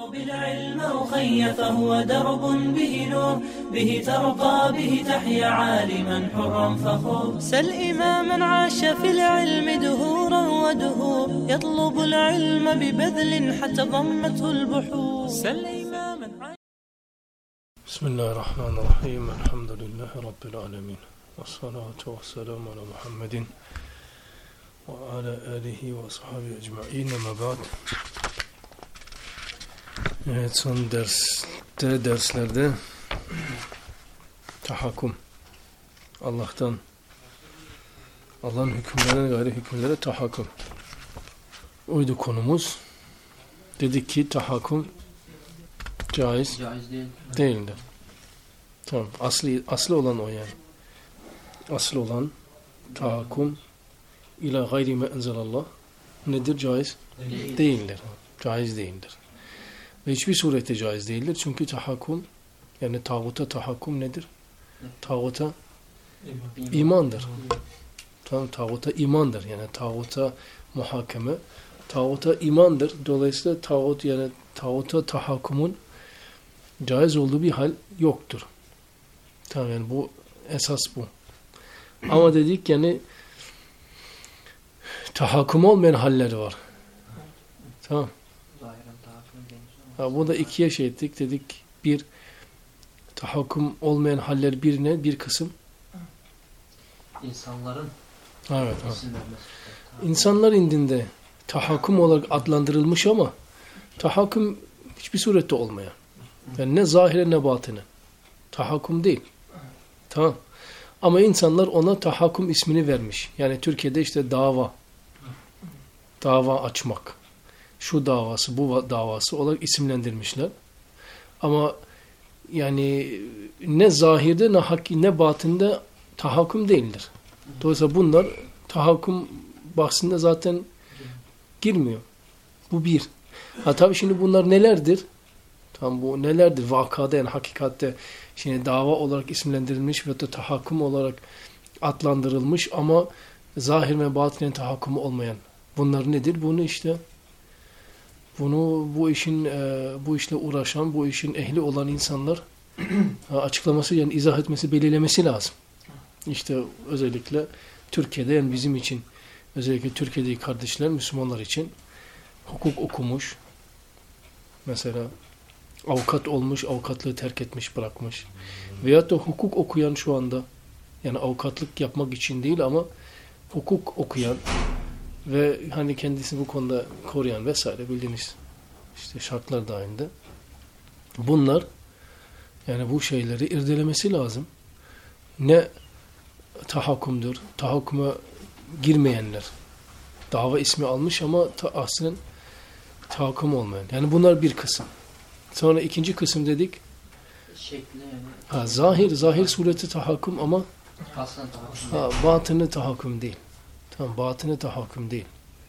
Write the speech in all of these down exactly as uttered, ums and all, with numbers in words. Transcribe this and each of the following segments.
اطلب العلم أخي فهو درب به نور به ترقى به تحيا عالما حرا فخور سل إماما عاش في العلم دهورا ودهور يطلب العلم ببذل حتى ضمته البحور سل إماما عاش. بسم الله الرحمن الرحيم الحمد لله رب العالمين والصلاة والسلام على محمد وعلى آله وصحبه أجمعين ما بعد. Evet, son derste, derslerde tahakküm, Allah'tan, Allah'ın hükümlerine gayri hükümlere tahakküm. Oydu konumuz. Dedik ki tahakküm caiz, Caiz değil. değildir. Tamam, aslı, aslı olan o yani. Aslı olan tahakküm ila gayri me enzelallah nedir? Caiz Değil. değildir. Caiz değildir. Ve hiçbir surette caiz değildir. Çünkü tahakküm, yani tağuta tahakküm nedir? Tağuta imandır. Tamam, tağuta imandır. Yani tağuta muhakeme, tağuta imandır. Dolayısıyla tağut, yani tağuta tahakkümün caiz olduğu bir hal yoktur. Tamam, yani bu esas bu. Ama dedik yani tahakküm olmayan halleri var. Tamam. Ha, bu da ikiye şey ettik. Dedik bir, tahakküm olmayan haller birine bir kısım. İnsanların Evet. Ha. isimlenmesi. İnsanlar indinde tahakküm olarak adlandırılmış ama tahakküm hiçbir surette olmayan. Yani ne zahire ne batine. Tahakküm değil. Tamam. Ama insanlar ona tahakküm ismini vermiş. Yani Türkiye'de işte dava. Dava açmak. Şu davası, bu davası olarak isimlendirmişler. Ama yani ne zahirde ne hakki ne batinde tahakküm değildir. Dolayısıyla bunlar tahakküm bahsinde zaten girmiyor. Bu bir. Ha tabii şimdi bunlar nelerdir? Tam bu nelerdir? Vakada, yani hakikatte şimdi dava olarak isimlendirilmiş ve de tahakküm olarak adlandırılmış ama zahir ve batinen tahakkümü olmayan. Bunlar nedir? Bunu işte bunu bu işin e, bu işle uğraşan, bu işin ehli olan insanlar açıklaması, yani izah etmesi, belirlemesi lazım. İşte özellikle Türkiye'de, yani bizim için, özellikle Türkiye'deki kardeşler, Müslümanlar için hukuk okumuş, mesela avukat olmuş, avukatlığı terk etmiş, bırakmış. Veyahut da hukuk okuyan şu anda, yani avukatlık yapmak için değil ama hukuk okuyan ve hani kendisini bu konuda koruyan vesaire, bildiğiniz işte şartlar dahilinde. Bunlar, yani bu şeyleri irdelemesi lazım. Ne tahakkümdür, tahakküme girmeyenler. Dava ismi almış ama ta, aslen tahakküm olmayan. Yani bunlar bir kısım. Sonra ikinci kısım dedik. Şekli yani. Ha, zahir, zahir sureti tahakküm ama Aslında tahakküm. ha, batını tahakküm değil. Tamam, batını tahakküm değil.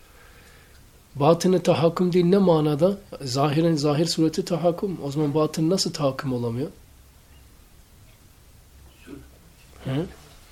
Batını tahakküm değil ne manada? Zahiren zahir sureti tahakküm. O zaman batın nasıl tahakküm olamıyor? Hı?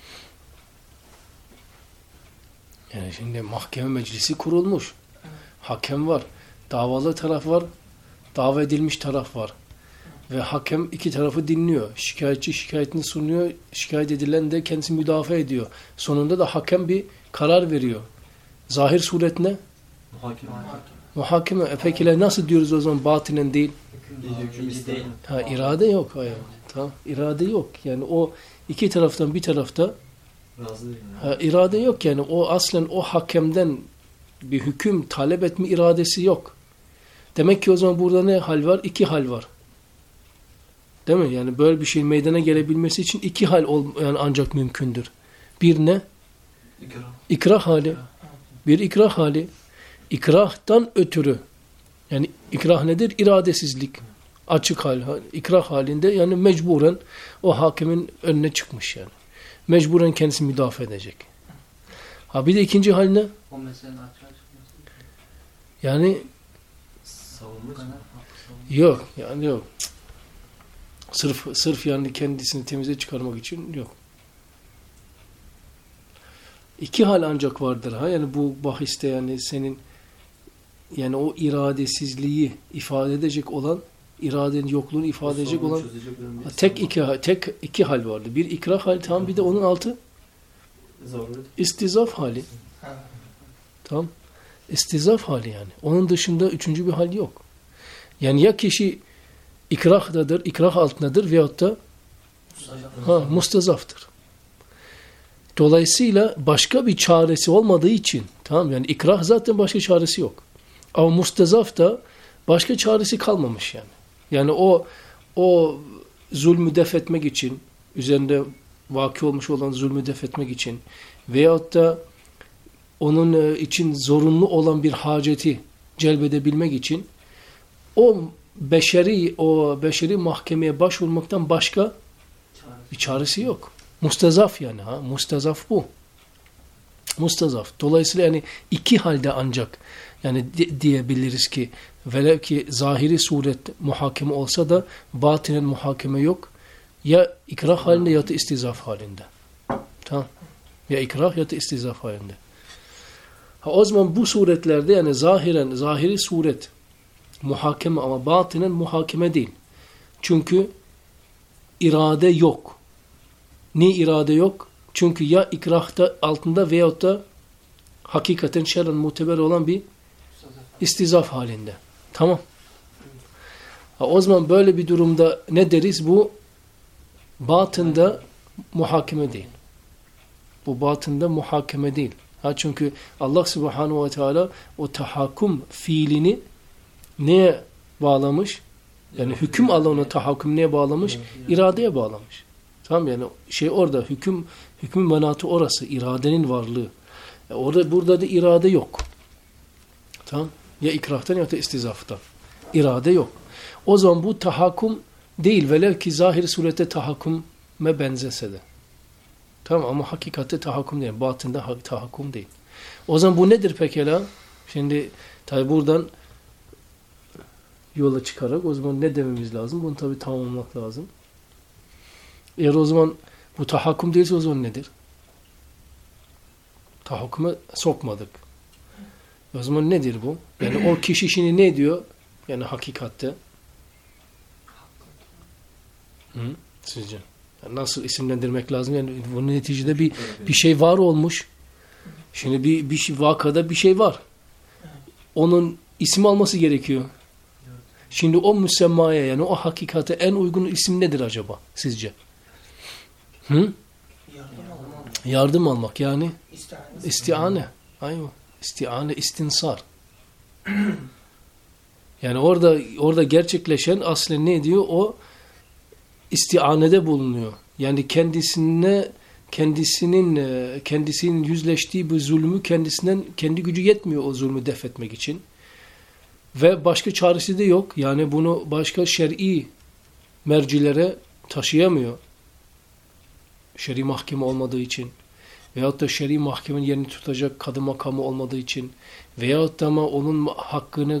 Yani şimdi mahkeme meclisi kurulmuş. Hakem var. Davalı taraf var. Dava edilmiş taraf var. Ve hakem iki tarafı dinliyor. Şikayetçi şikayetini sunuyor. Şikayet edilen de kendisi müdafaa ediyor. Sonunda da hakem bir karar veriyor. Zahir suret ne? Muhakeme. Muhakeme. E peki nasıl diyoruz o zaman batinen değil? Hüküm değil. Ha, irade yok. Hayır. Tamam. İrade yok. Yani o iki taraftan bir tarafta ha, irade yok. Yani o aslen o hakemden bir hüküm talep etme iradesi yok. Demek ki o zaman burada ne hal var? İki hal var. Değil mi? Yani böyle bir şey meydana gelebilmesi için iki hal ol, yani ancak mümkündür. Bir ne? İkrah. İkrah hali. Bir ikrah hali. İkrahtan ötürü. Yani ikrah nedir? İradesizlik. Açık hal. İkrah halinde yani mecburen o hakemin önüne çıkmış yani. Mecburen kendisi müdafaa edecek. Ha bir de ikinci hal ne? O meselenin açığa çıkması. Yani Savunma yok. Yani yok. Sırf, sırf yani kendisini temize çıkarmak için yok. İki hal ancak vardır. Ha? Yani bu bahiste yani senin yani o iradesizliği ifade edecek olan, iradenin yokluğunu ifade edecek olan tek iki tek iki hal vardı. Bir ikrah hali, tamam, bir de onun altı istizaf hali. Tamam. İstizaf hali yani. Onun dışında üçüncü bir hal yok. Yani ya kişi ikrahdadır, ikrah altındadır veyahut da ha, mustazaftır. Dolayısıyla başka bir çaresi olmadığı için, tamam, yani ikrah zaten başka çaresi yok. Ama mustazaf da başka çaresi kalmamış yani. Yani o o zulmü def etmek için, üzerinde vaki olmuş olan zulmü def etmek için veyahut da onun için zorunlu olan bir haceti celbedebilmek için o beşeri o beşeri mahkemeye başvurmaktan başka bir çaresi yok. Mustazaf yani ha, mustazaf bu. Mustazaf. Dolayısıyla yani iki halde ancak yani di diyebiliriz ki velev ki zahiri suret muhakeme olsa da batinen muhakeme yok. Ya ikrah halinde ya da istizaf halinde. Tamam. Ya ikrah ya da istizaf halinde. Ha, o zaman bu suretlerde yani zahiren, zahiri suret muhakeme ama batinen muhakeme değil. Çünkü irade yok. Niye irade yok? Çünkü ya ikrahta altında veyahut da hakikaten şer'en muteber olan bir istizaf halinde. Tamam. Ha, o zaman böyle bir durumda ne deriz? Bu batında muhakeme değil. Bu batında muhakeme değil. Ha, çünkü Allah Subhanahu ve Teala o tahakküm fiilini neye bağlamış? Yani hüküm alanı tahakküm neye bağlamış? İradeye bağlamış. Tamam, yani şey orada hüküm hükmün manatı orası, iradenin varlığı. Yani orada burada da irade yok. Tamam? Ya ikrahtan ya da istizaftan. İrade yok. O zaman bu tahakküm değil, velev ki zahir surette tahakküme benzese de. Tamam, ama hakikatte tahakküm değil. Batında tahakküm değil. O zaman bu nedir pekala? Şimdi tabi buradan yola çıkarak o zaman ne dememiz lazım? Bunu tabi tamamlamak lazım. Eğer o zaman bu tahakküm değilse o zaman nedir? Tahakküme sokmadık. O zaman nedir bu? Yani o kişi şimdi ne diyor? Yani hakikatte. Hı? Sizce? Yani nasıl isimlendirmek lazım? Yani bunun neticede bir bir şey var olmuş. Şimdi bir bir şey, vakada bir şey var. Onun isim alması gerekiyor. Şimdi o müsemmaya yani o hakikate en uygun isim nedir acaba sizce? Hı? Yardım almak. Yardım almak yani İstiane. istiane. Aynen. İstiane, istinsar. Yani orada orada gerçekleşen aslında ne diyor? O istianede bulunuyor. Yani kendisine kendisinin kendisinin yüzleştiği bu zulmü kendisinden kendi gücü yetmiyor o zulmü def etmek için. Ve başka çaresi de yok. Yani bunu başka şer'i mercilere taşıyamıyor. Şer'i mahkeme olmadığı için. Veyahut da şer'i mahkemenin yerini tutacak kadı makamı olmadığı için. Veyahut da ama onun hakkını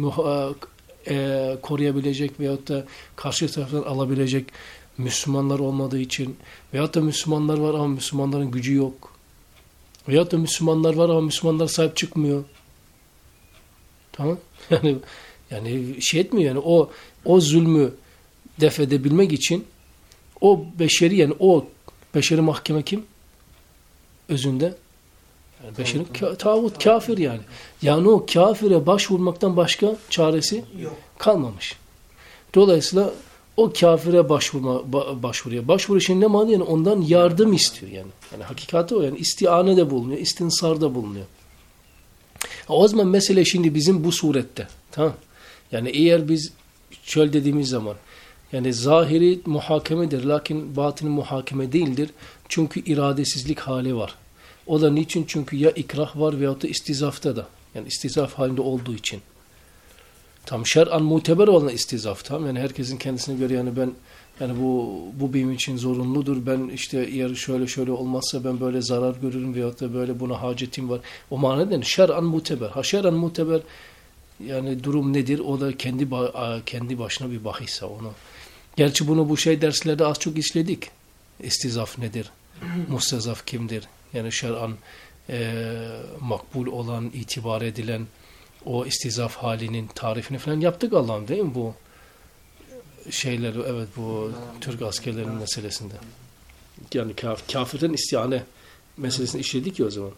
e, koruyabilecek veyahut da karşı taraftan alabilecek Müslümanlar olmadığı için. Veyahut da Müslümanlar var ama Müslümanların gücü yok. Veyahut da Müslümanlar var ama Müslümanlar sahip çıkmıyor. Tamam? Yani yani şey etmiyor yani o o zulmü def edebilmek için o beşeri yani o beşeri mahkeme kim? Özünde yani beşeri ka tağut kafir yani. Yani o kafire başvurmaktan başka çaresi Yok. kalmamış. Dolayısıyla o kafire başvurma ba başvuruyor. Başvuru için ne manada yani ondan yardım istiyor yani. Yani hakikati o yani istiane de bulunuyor, istinsar da bulunuyor. O zaman mesele şimdi bizim bu surette. Tamam. Yani eğer biz şöyle dediğimiz zaman yani zahiri muhakemedir lakin batini muhakeme değildir. Çünkü iradesizlik hali var. O da niçin? Çünkü ya ikrah var veyahut da istizafta da. Yani istizaf halinde olduğu için. Tam şer'an muteber olan istizaf. Tamam. Yani herkesin kendisine göre yani ben yani bu bu benim için zorunludur. Ben işte eğer şöyle şöyle olmazsa ben böyle zarar görürüm veyahut da böyle buna hacetim var. O manada yani şer'an muteber. Ha şer'an muteber yani durum nedir? O da kendi kendi başına bir bahisse onu. Gerçi bunu bu şey derslerde az çok işledik. İstizaf nedir? Mustazaf kimdir? Yani şer'an e, makbul olan, itibar edilen O istizaf halinin tarifini falan yaptık Allah'ım değil mi bu şeyleri, evet bu Türk askerlerinin meselesinde. Yani kaf kafirden istihane meselesini işledik ya o zaman.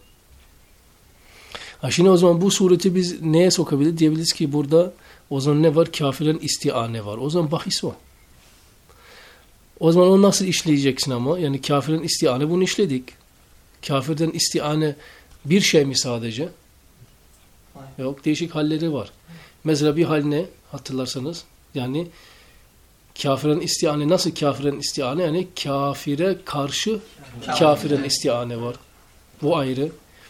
Ha şimdi o zaman bu sureti biz neye sokabiliriz? Diyebiliriz ki burada o zaman ne var? Kafirden istihane var. O zaman bahis o. O zaman onu nasıl işleyeceksin ama? Yani kafirden istihane bunu işledik. Kafirden istihane bir şey mi sadece? Yok, değişik halleri var. Mesela bir hal ne? Hatırlarsanız. Yani kafiren istihane, nasıl kafiren istihane? Yani kafire karşı kafiren istihane var. Bu ayrı.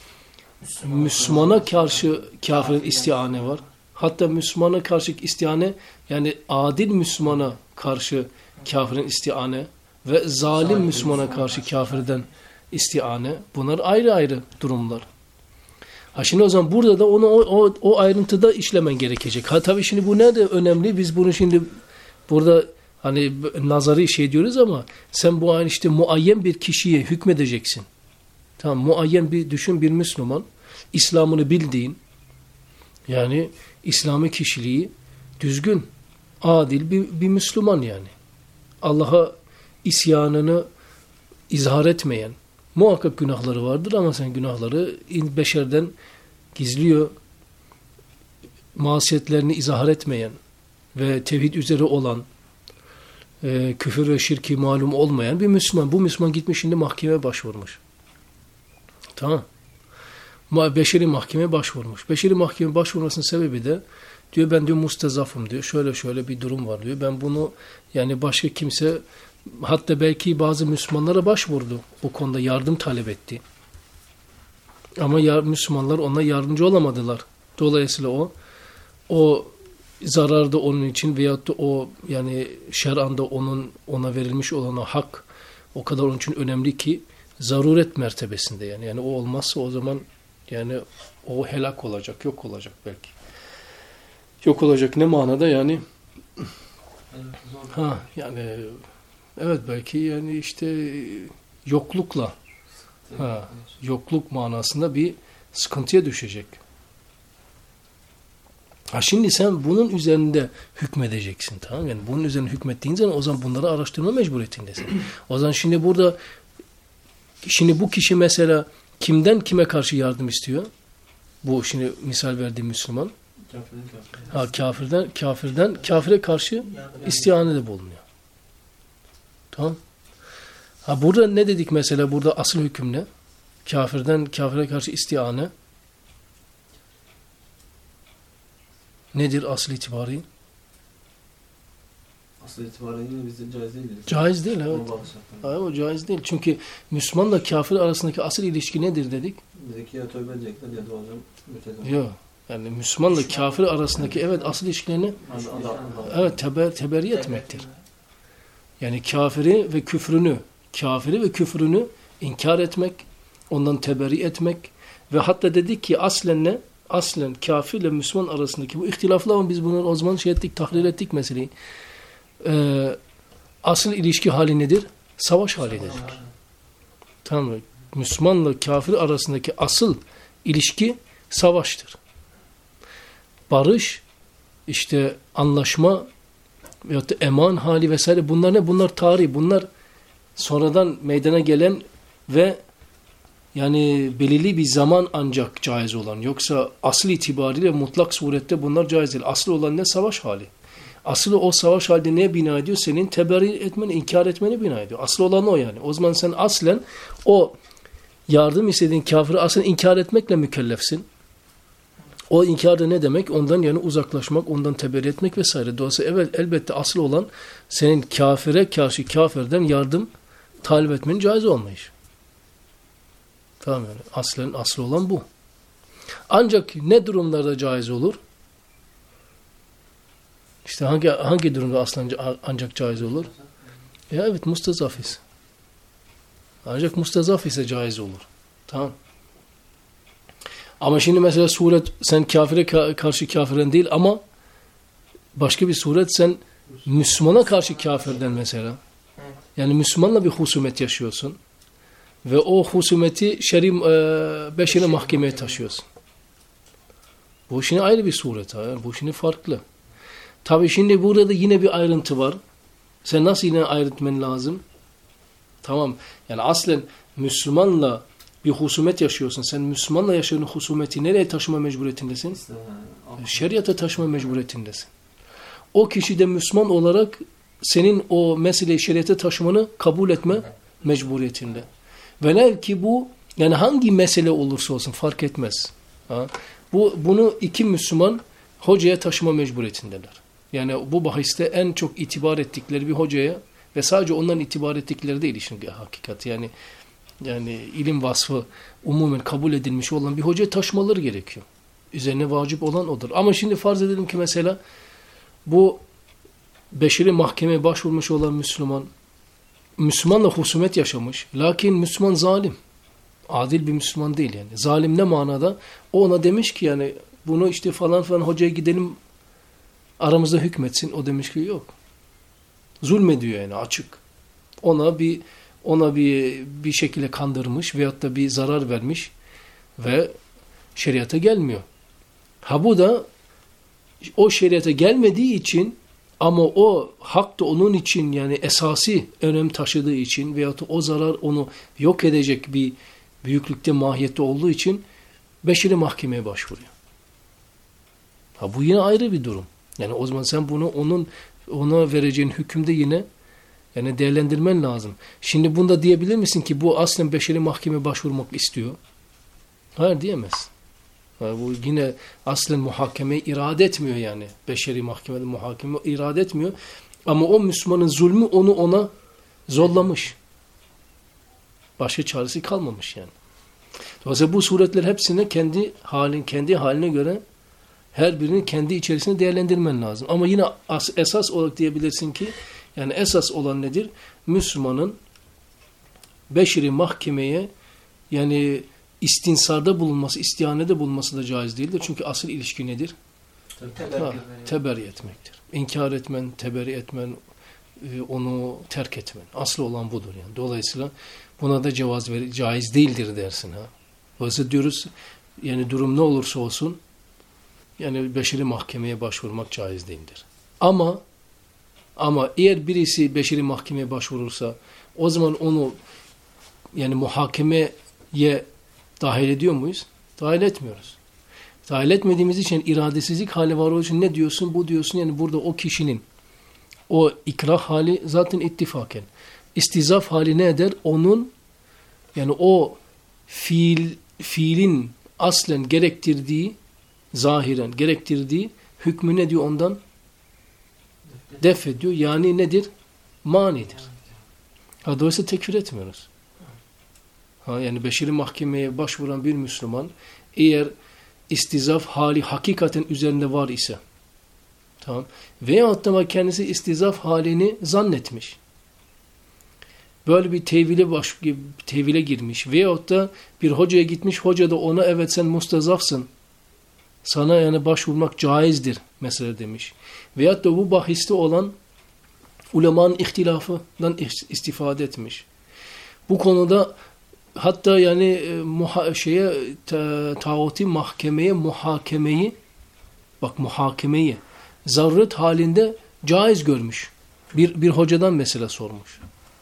Müslümana karşı kafiren istihane var. Hatta Müslümana karşı istihane, yani adil Müslümana karşı kafiren istihane ve zalim Müslümana karşı kafirden istihane. Bunlar ayrı ayrı durumlar. Ha şimdi o zaman burada da onu o, o, o ayrıntıda işlemen gerekecek. Ha tabii şimdi bu ne de önemli. Biz bunu şimdi burada hani nazari şey diyoruz ama sen bu aynı işte muayyen bir kişiye hükmedeceksin. Tamam, muayyen bir düşün, bir Müslüman İslam'ını bildiğin, yani İslami kişiliği düzgün, adil bir, bir Müslüman yani. Allah'a isyanını izhar etmeyen, muhakkak günahları vardır ama sen günahları beşerden gizliyor, masiyetlerini izhar etmeyen ve tevhid üzere olan, e, küfür ve şirki malum olmayan bir Müslüman. Bu Müslüman gitmiş şimdi mahkemeye başvurmuş. Tamam. Beşeri mahkemeye başvurmuş. Beşeri mahkemeye başvurmasının sebebi de diyor ben diyor mustezafım diyor. Şöyle şöyle bir durum var diyor. Ben bunu yani başka kimse, hatta belki bazı Müslümanlara başvurdu. Bu konuda yardım talep etti. Ama ya, Müslümanlar ona yardımcı olamadılar. Dolayısıyla o o zarar da onun için veyahut da o yani şer'anda onun ona verilmiş olan o hak o kadar onun için önemli ki zaruret mertebesinde yani. Yani o olmazsa o zaman yani o helak olacak, yok olacak belki. Yok olacak ne manada yani? Ha yani evet belki yani işte yoklukla, ha, yokluk manasında bir sıkıntıya düşecek. Ha şimdi sen bunun üzerinde hükmedeceksin, tamam? Yani bunun üzerine hükmettiğin zaman o zaman bunları araştırma mecburiyetindesin. O zaman şimdi burada şimdi bu kişi mesela kimden kime karşı yardım istiyor? Bu şimdi misal verdiğim Müslüman. Ha kafirden kafirden kafire karşı istihanede bulunuyor. Tamam. Ha burada ne dedik mesela, burada asıl hüküm ne? Kafirden kafire karşı istihane nedir asıl itibari? Asıl itibariyle bizde caiz değil. Caiz değil, evet. Hayır, o caiz değil. Çünkü Müslümanla kafir arasındaki asıl ilişki nedir dedik? Dedik ya tövbe edecekler ya da hocam mütezam. Yok. Yani Müslümanla kafir arasındaki evet asıl ilişkilerini evet teber, teberri etmektir. Yani kafiri ve küfrünü, kafiri ve küfrünü inkar etmek, ondan teberri etmek ve hatta dedik ki aslen ne? Aslen kafirle Müslüman arasındaki bu ihtilaflar, ama biz bunu o zaman şey ettik, tahlil ettik meseleyi. Ee, asıl ilişki hali nedir? Savaş hali dedik. Tamam mı? Müslümanla kafir arasındaki asıl ilişki savaştır. Barış, işte anlaşma veyahut da eman hali vesaire, bunlar ne? Bunlar tarih, bunlar sonradan meydana gelen ve yani belirli bir zaman ancak caiz olan. Yoksa asıl itibariyle mutlak surette bunlar caiz değil. Asıl olan ne? Savaş hali. Asıl o savaş halinde neye bina ediyor? Senin teberri etmeni, inkar etmeni bina ediyor. Asıl olan o yani. O zaman sen aslen o yardım istediğin kafiri aslen inkar etmekle mükellefsin. O inkar da ne demek? Ondan yani uzaklaşmak, ondan teberri etmek vesaire. Dolayısıyla evet, elbette asıl olan senin kafire karşı kafirden yardım talep etmenin caiz olmayış. Tamam yani. Aslen asıl olan bu. Ancak ne durumlarda caiz olur? İşte hangi hangi durumda aslen ancak caiz olur? Ya evet, mustazafis. Ancak mustazaf ise caiz olur. Tamam. Ama şimdi mesela suret sen kafire karşı kafirden değil ama başka bir suret sen Müslümana karşı kafirden mesela. Yani Müslümanla bir husumet yaşıyorsun ve o husumeti şer'i e, beşeri mahkemeye taşıyorsun. Bu şimdi ayrı bir suret. Ha. Bu şimdi farklı. Tabii şimdi burada da yine bir ayrıntı var. Sen nasıl yine ayırtmen lazım? Tamam. Yani aslen Müslümanla bir husumet yaşıyorsun. Sen Müslümanla yaşadığın husumeti nereye taşıma mecburiyetindesin? İşte, e, Şeriata taşıma mecburiyetindesin. O kişi de Müslüman olarak senin o meseleyi şeriata taşımanı kabul etme mecburiyetinde. Velev ki bu yani hangi mesele olursa olsun fark etmez. Ha? Bu bunu iki Müslüman hocaya taşıma mecburiyetindeler. Yani bu bahiste en çok itibar ettikleri bir hocaya ve sadece onların itibar ettikleri değil işin hakikati. Yani yani ilim vasfı umumen kabul edilmiş olan bir hocaya taşımaları gerekiyor. Üzerine vacip olan odur. Ama şimdi farz edelim ki mesela bu beşeri mahkemeye başvurmuş olan Müslüman Müslümanla husumet yaşamış. Lakin Müslüman zalim. Adil bir Müslüman değil yani. Zalim ne manada? O ona demiş ki yani bunu işte falan falan hocaya gidelim aramızda hükmetsin. O demiş ki yok. Zulmediyor yani açık. Ona bir ona bir bir şekilde kandırmış veyahut da bir zarar vermiş ve şeriata gelmiyor. Ha bu da o şeriata gelmediği için ama o hak da onun için yani esasi önem taşıdığı için veyahut da o zarar onu yok edecek bir büyüklükte mahiyette olduğu için beşeri mahkemeye başvuruyor. Ha bu yine ayrı bir durum. Yani o zaman sen bunu onun ona vereceğin hükümde yine yani değerlendirmen lazım. Şimdi bunda diyebilir misin ki bu aslen beşeri mahkemeye başvurmak istiyor? Hayır diyemez. Ha, bu yine aslen muhakemeyi irade etmiyor yani. Beşeri mahkemede muhakeme irade etmiyor. Ama o Müslümanın zulmü onu ona zorlamış. Başka çaresi kalmamış yani. Dolayısıyla bu suretler hepsine kendi halin kendi haline göre her birinin kendi içerisinde değerlendirmen lazım. Ama yine as, esas olarak diyebilirsin ki yani esas olan nedir? Müslümanın beşeri mahkemeye yani istinsarda bulunması, istihanede bulunması da caiz değildir. Çünkü asıl ilişki nedir? Ha, teberri etmektir. İnkar etmen, teberri etmen, onu terk etmen. Aslı olan budur yani. Dolayısıyla buna da cevaz ver, caiz değildir dersin ha. Dolayısıyla diyoruz yani durum ne olursa olsun yani beşeri mahkemeye başvurmak caiz değildir. Ama ama eğer birisi beşeri mahkemeye başvurursa o zaman onu yani muhakemeye dahil ediyor muyuz? Dahil etmiyoruz. Dahil etmediğimiz için iradesizlik hali var olduğu için ne diyorsun? Bu diyorsun yani burada o kişinin o ikrah hali zaten ittifaken. İstizaf hali ne eder? Onun yani o fiil fiilin aslen gerektirdiği zahiren gerektirdiği hükmü ne diyor ondan? Def ediyor. Yani nedir? Manidir. Ha, dolayısıyla tekfir etmiyoruz. Ha, yani beşeri mahkemeye başvuran bir Müslüman eğer istizaf hali hakikaten üzerinde var ise tamam. Veyahut da kendisi istizaf halini zannetmiş. Böyle bir tevhile, baş, tevhile girmiş. Veyahut da bir hocaya gitmiş. Hoca da ona evet sen mustazafsın. Sana yani başvurmak caizdir mesela demiş. Veyahut da bu bahiste olan ulemanın ihtilafından istifade etmiş. Bu konuda hatta yani muha, şeye ta, tağuti mahkemeye muhakemeyi bak muhakemeyi zaruret halinde caiz görmüş. Bir bir hocadan mesela sormuş.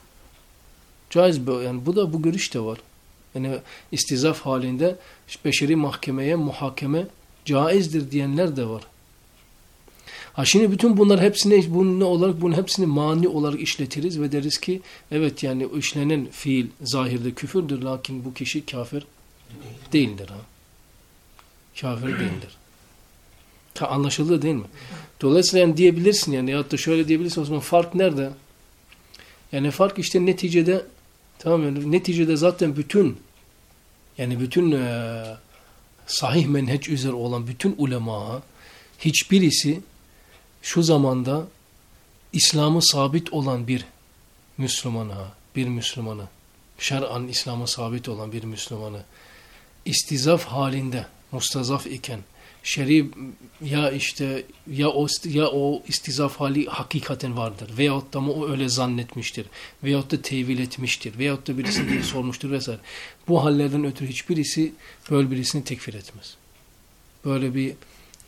Caiz yani bu da bu görüş de var. Yani istizaf halinde beşeri mahkemeye muhakeme caizdir diyenler de var. Ha şimdi bütün bunlar hepsini bunun ne olarak bunun hepsini mani olarak işletiriz ve deriz ki evet yani işlenen fiil zahirde küfürdür lakin bu kişi kafir değildir ha. Kafir değildir. Ta anlaşıldı değil mi? Dolayısıyla yani diyebilirsin yani ya da şöyle diyebilirsin o zaman fark nerede? Yani fark işte neticede tamam yani neticede zaten bütün yani bütün e, sahih menheç üzere olan bütün ulema hiçbirisi şu zamanda İslam'ı sabit olan bir Müslümana, bir Müslümanı, şer'an İslam'a sabit olan bir Müslümanı istizaf halinde mustazaf iken şer'i ya işte ya o ya o istizaf hali hakikaten vardır veyahut da mı o öyle zannetmiştir veyahut da tevil etmiştir veyahut da birisini diye sormuştur vesaire. Bu hallerden ötürü hiçbirisi böyle birisini tekfir etmez. Böyle bir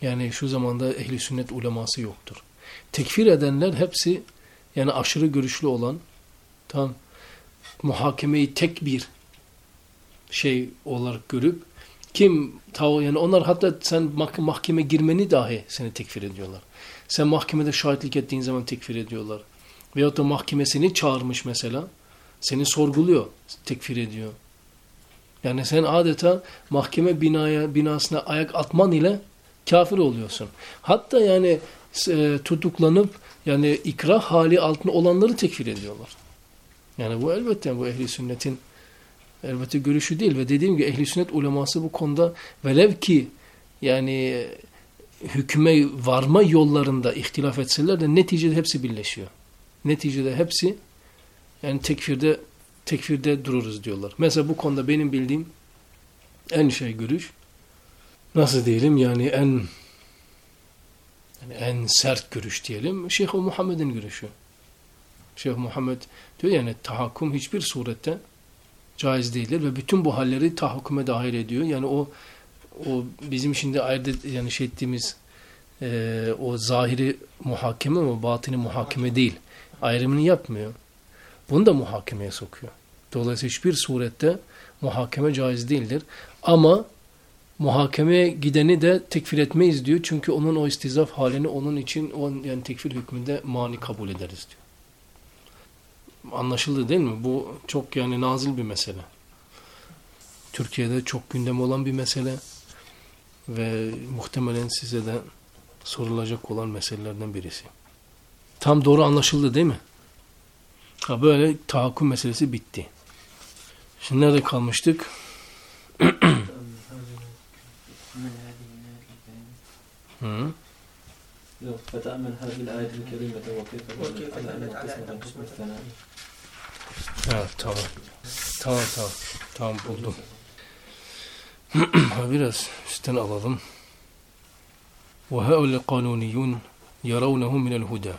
Yani şu zamanda ehli sünnet uleması yoktur. Tekfir edenler hepsi yani aşırı görüşlü olan tam muhakemeyi tek bir şey olarak görüp kim yani onlar hatta sen mahkeme girmeni dahi seni tekfir ediyorlar. Sen mahkemede şahitlik ettiğin zaman tekfir ediyorlar. Veyahut da mahkemesini çağırmış mesela seni sorguluyor, tekfir ediyor. Yani sen adeta mahkeme binaya binasına ayak atman ile kafir oluyorsun. Hatta yani e, tutuklanıp yani ikrah hali altında olanları tekfir ediyorlar. Yani bu elbette bu ehli sünnetin elbette görüşü değil ve dediğim gibi ehli sünnet uleması bu konuda velev ki yani hükme varma yollarında ihtilaf etseler de neticede hepsi birleşiyor. Neticede hepsi yani tekfirde tekfirde dururuz diyorlar. Mesela bu konuda benim bildiğim en şey görüş nasıl diyelim yani en yani en sert görüş diyelim Şeyh Muhammed'in görüşü. Şeyh Muhammed diyor yani tahakküm hiçbir surette caiz değildir ve bütün bu halleri tahakküme dahil ediyor. Yani o o bizim şimdi ayırdı yani şey ettiğimiz e, o zahiri muhakeme ama batini muhakeme değil. Ayrımını yapmıyor. Bunu da muhakemeye sokuyor. Dolayısıyla hiçbir surette muhakeme caiz değildir. Ama muhakemeye gideni de tekfir etmeyiz diyor. Çünkü onun o istizaf halini onun için o yani tekfir hükmünde mani kabul ederiz diyor. Anlaşıldı değil mi? Bu çok yani nazil bir mesele. Türkiye'de çok gündem olan bir mesele ve muhtemelen size de sorulacak olan meselelerden birisi. Tam doğru anlaşıldı değil mi? Ha böyle tahakküm meselesi bitti. Şimdi nerede kalmıştık? Hı. Yok, feta'men hadil ayetin kerimete ve keyfe ala kısmet fena. Evet, tamam. Tamam, tamam. Tamam, buldum. Biraz üstten alalım. وَهَؤُلَا الْقَانُونِيُّونَ يَرَوْنَهُ مِنَ الْهُدَى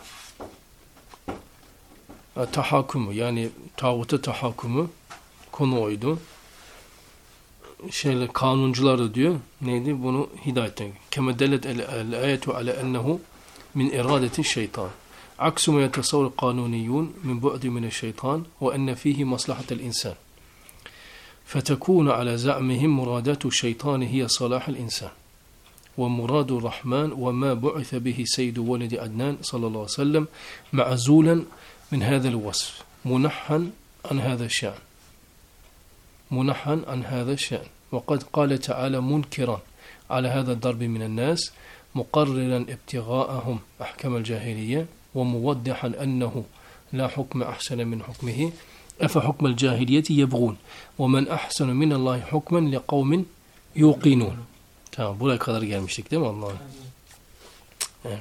Tahakkümü yani tağuta tahakkümü konu oydu. Şeyler kanuncular da diyor. Neydi? Bunu hidayetten. Kema dellet el-ayetu ala ennehu min iradeti şeytan. Aksu ma yetasavvur kanuniyun min bu'di min şeytan ve enne fihi maslahatel insan. فتكون على زعمهم مرادات الشيطان هي صلاح الإنسان ومراد الرحمن وما بعث به سيد ولد عدنان صلى الله عليه وسلم معزولا من هذا الوصف منحا عن هذا الشأن منحا عن هذا الشأن وقد قال تعالى منكرا على هذا الضرب من الناس مقررا ابتغاءهم أحكام الجاهلية وموضحا أنه لا حكم أحسن من حكمه أفحكم الجاهلية يبغون ومن أحسن من الله حكما لقوم يوقنون. Tamam, buraya kadar gelmiştik değil mi Allah'ım? Evet.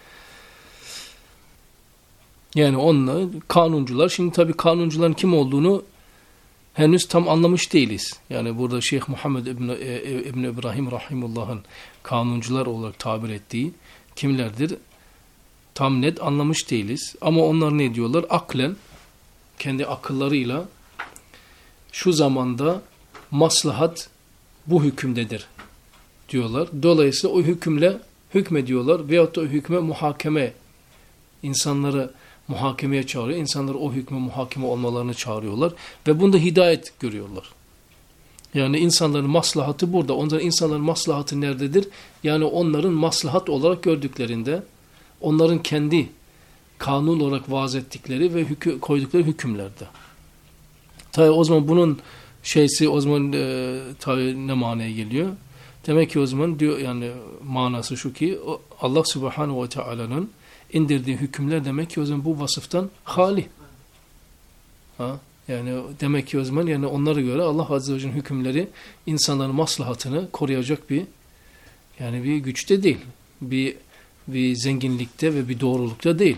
Yani onlar kanuncular. Şimdi tabii kanuncuların kim olduğunu henüz tam anlamış değiliz. Yani burada Şeyh Muhammed İbn İbn İbrahim Rahimullah'ın kanuncular olarak tabir ettiği kimlerdir? Tam net anlamış değiliz. Ama onlar ne diyorlar? Aklen, kendi akıllarıyla şu zamanda maslahat bu hükümdedir diyorlar. Dolayısıyla o hükümle hükmediyorlar veyahut da o hükme muhakeme, insanları muhakemeye çağırıyor. İnsanları o hükme muhakeme olmalarını çağırıyorlar ve bunda hidayet görüyorlar. Yani insanların maslahatı burada. Onların insanların maslahatı nerededir? Yani onların maslahat olarak gördüklerinde onların kendi kanun olarak vaaz ettikleri ve hükü, koydukları hükümlerde. Tabi o zaman bunun şeysi o zaman e, tabi ne manaya geliyor? Demek ki o zaman diyor yani manası şu ki Allah Subhanahu ve Teala'nın indirdiği hükümler demek ki o zaman bu vasıftan hali. Ha? Yani demek ki o zaman yani onlara göre Allah Azze ve Celle'nin hükümleri insanların maslahatını koruyacak bir yani bir güçte değil. Bir bir zenginlikte ve bir doğrulukta değil.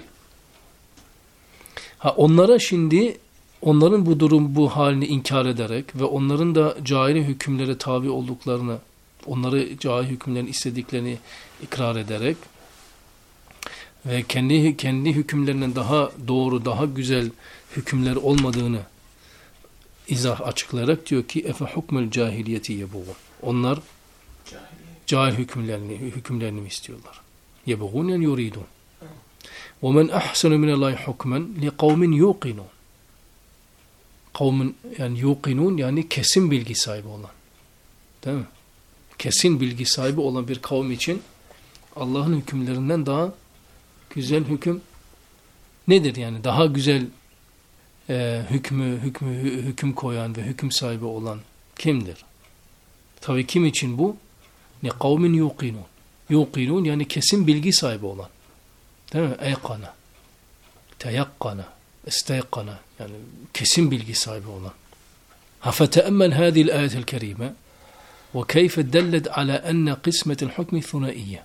Ha onlara şimdi onların bu durum bu halini inkar ederek ve onların da cahili hükümlere tabi olduklarını, onları cahil hükümlerin istediklerini ikrar ederek ve kendi kendi hükümlerinin daha doğru, daha güzel hükümler olmadığını izah açıklayarak diyor ki efe hukmel cahiliyeti yebuğun. Onlar Cahil hükümlerini, hükümlerini mi istiyorlar? Yebğun yani yuridun. وَمَنْ أَحْسَنُ مِنَ اللّٰهِ حُكْمًا لِقَوْمٍ يُوقِنُونَ. Kavmin yani yuqinun yani kesin bilgi sahibi olan. Değil mi? Kesin bilgi sahibi olan bir kavim için Allah'ın hükümlerinden daha güzel hüküm nedir yani? Daha güzel e, hükmü, hükmü, hüküm koyan ve hüküm sahibi olan kimdir? Tabii kim için bu? Ne kavmin yuqinun. Yuqinun yani kesin bilgi sahibi olan. Değil mi? Eykana, teyakkana, isteykana yani kesin bilgi sahibi olan. فَتَأَمَّلْ هَذِي الْآيَةِ الْكَرِيمَةِ وَكَيْفَ دَلَّتْ عَلَى أَنَّ قِسْمَةِ الْحُكْمِ ثُنَائِيَّةً.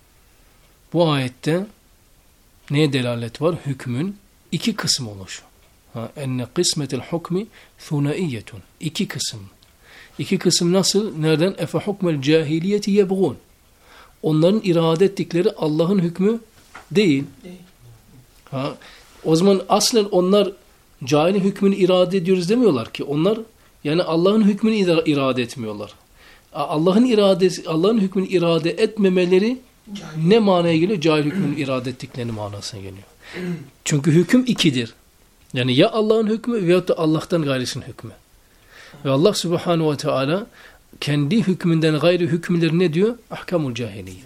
Bu ayette neye delalet var? Hükmün iki kısım oluşu. اَنَّ قِسْمَةِ الْحُكْمِ ثُنَائِيَّةٌ. İki kısım. İki kısım nasıl? Nereden? اَفَحُكْمَ الْجَاهِلِيَةِ يَبْغُونَ. Onların irade ettikleri Allah'ın hükmü değil. Değil. Ha, o zaman aslen onlar cahilin hükmünü irade ediyoruz demiyorlar ki. Onlar yani Allah'ın hükmünü irade etmiyorlar. Allah'ın iradesi, Allah'ın hükmünü irade etmemeleri cahil. Ne manaya geliyor? Cahil hükmünü irade ettiklerini manasına geliyor. Çünkü hüküm ikidir. Yani ya Allah'ın hükmü veyahut da Allah'tan gayrısının hükmü. Ve Allah Subhanahu ve Teala kendi hükmünden gayri hükümleri ne diyor? Ahkamul cahiliye.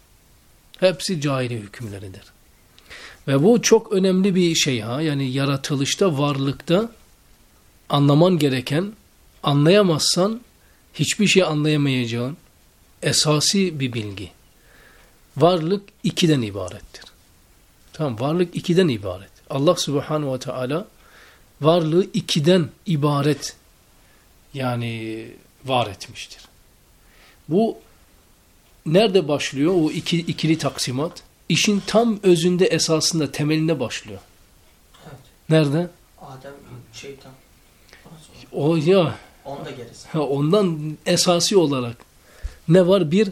Hepsi cahili hükümleridir. Ve bu çok önemli bir şey ha. Yani yaratılışta, varlıkta anlaman gereken, anlayamazsan hiçbir şey anlayamayacağın esasi bir bilgi. Varlık ikiden ibarettir. Tamam, varlık ikiden ibaret. Allah Subhanahu ve Teala varlığı ikiden ibaret yani var etmiştir. Bu nerede başlıyor? O iki, ikili taksimat. İşin tam özünde, esasında, temelinde başlıyor. Evet. Nerede? Adem, şeytan. O ya. Onda gerisi. Ha, ondan esasi olarak ne var? Bir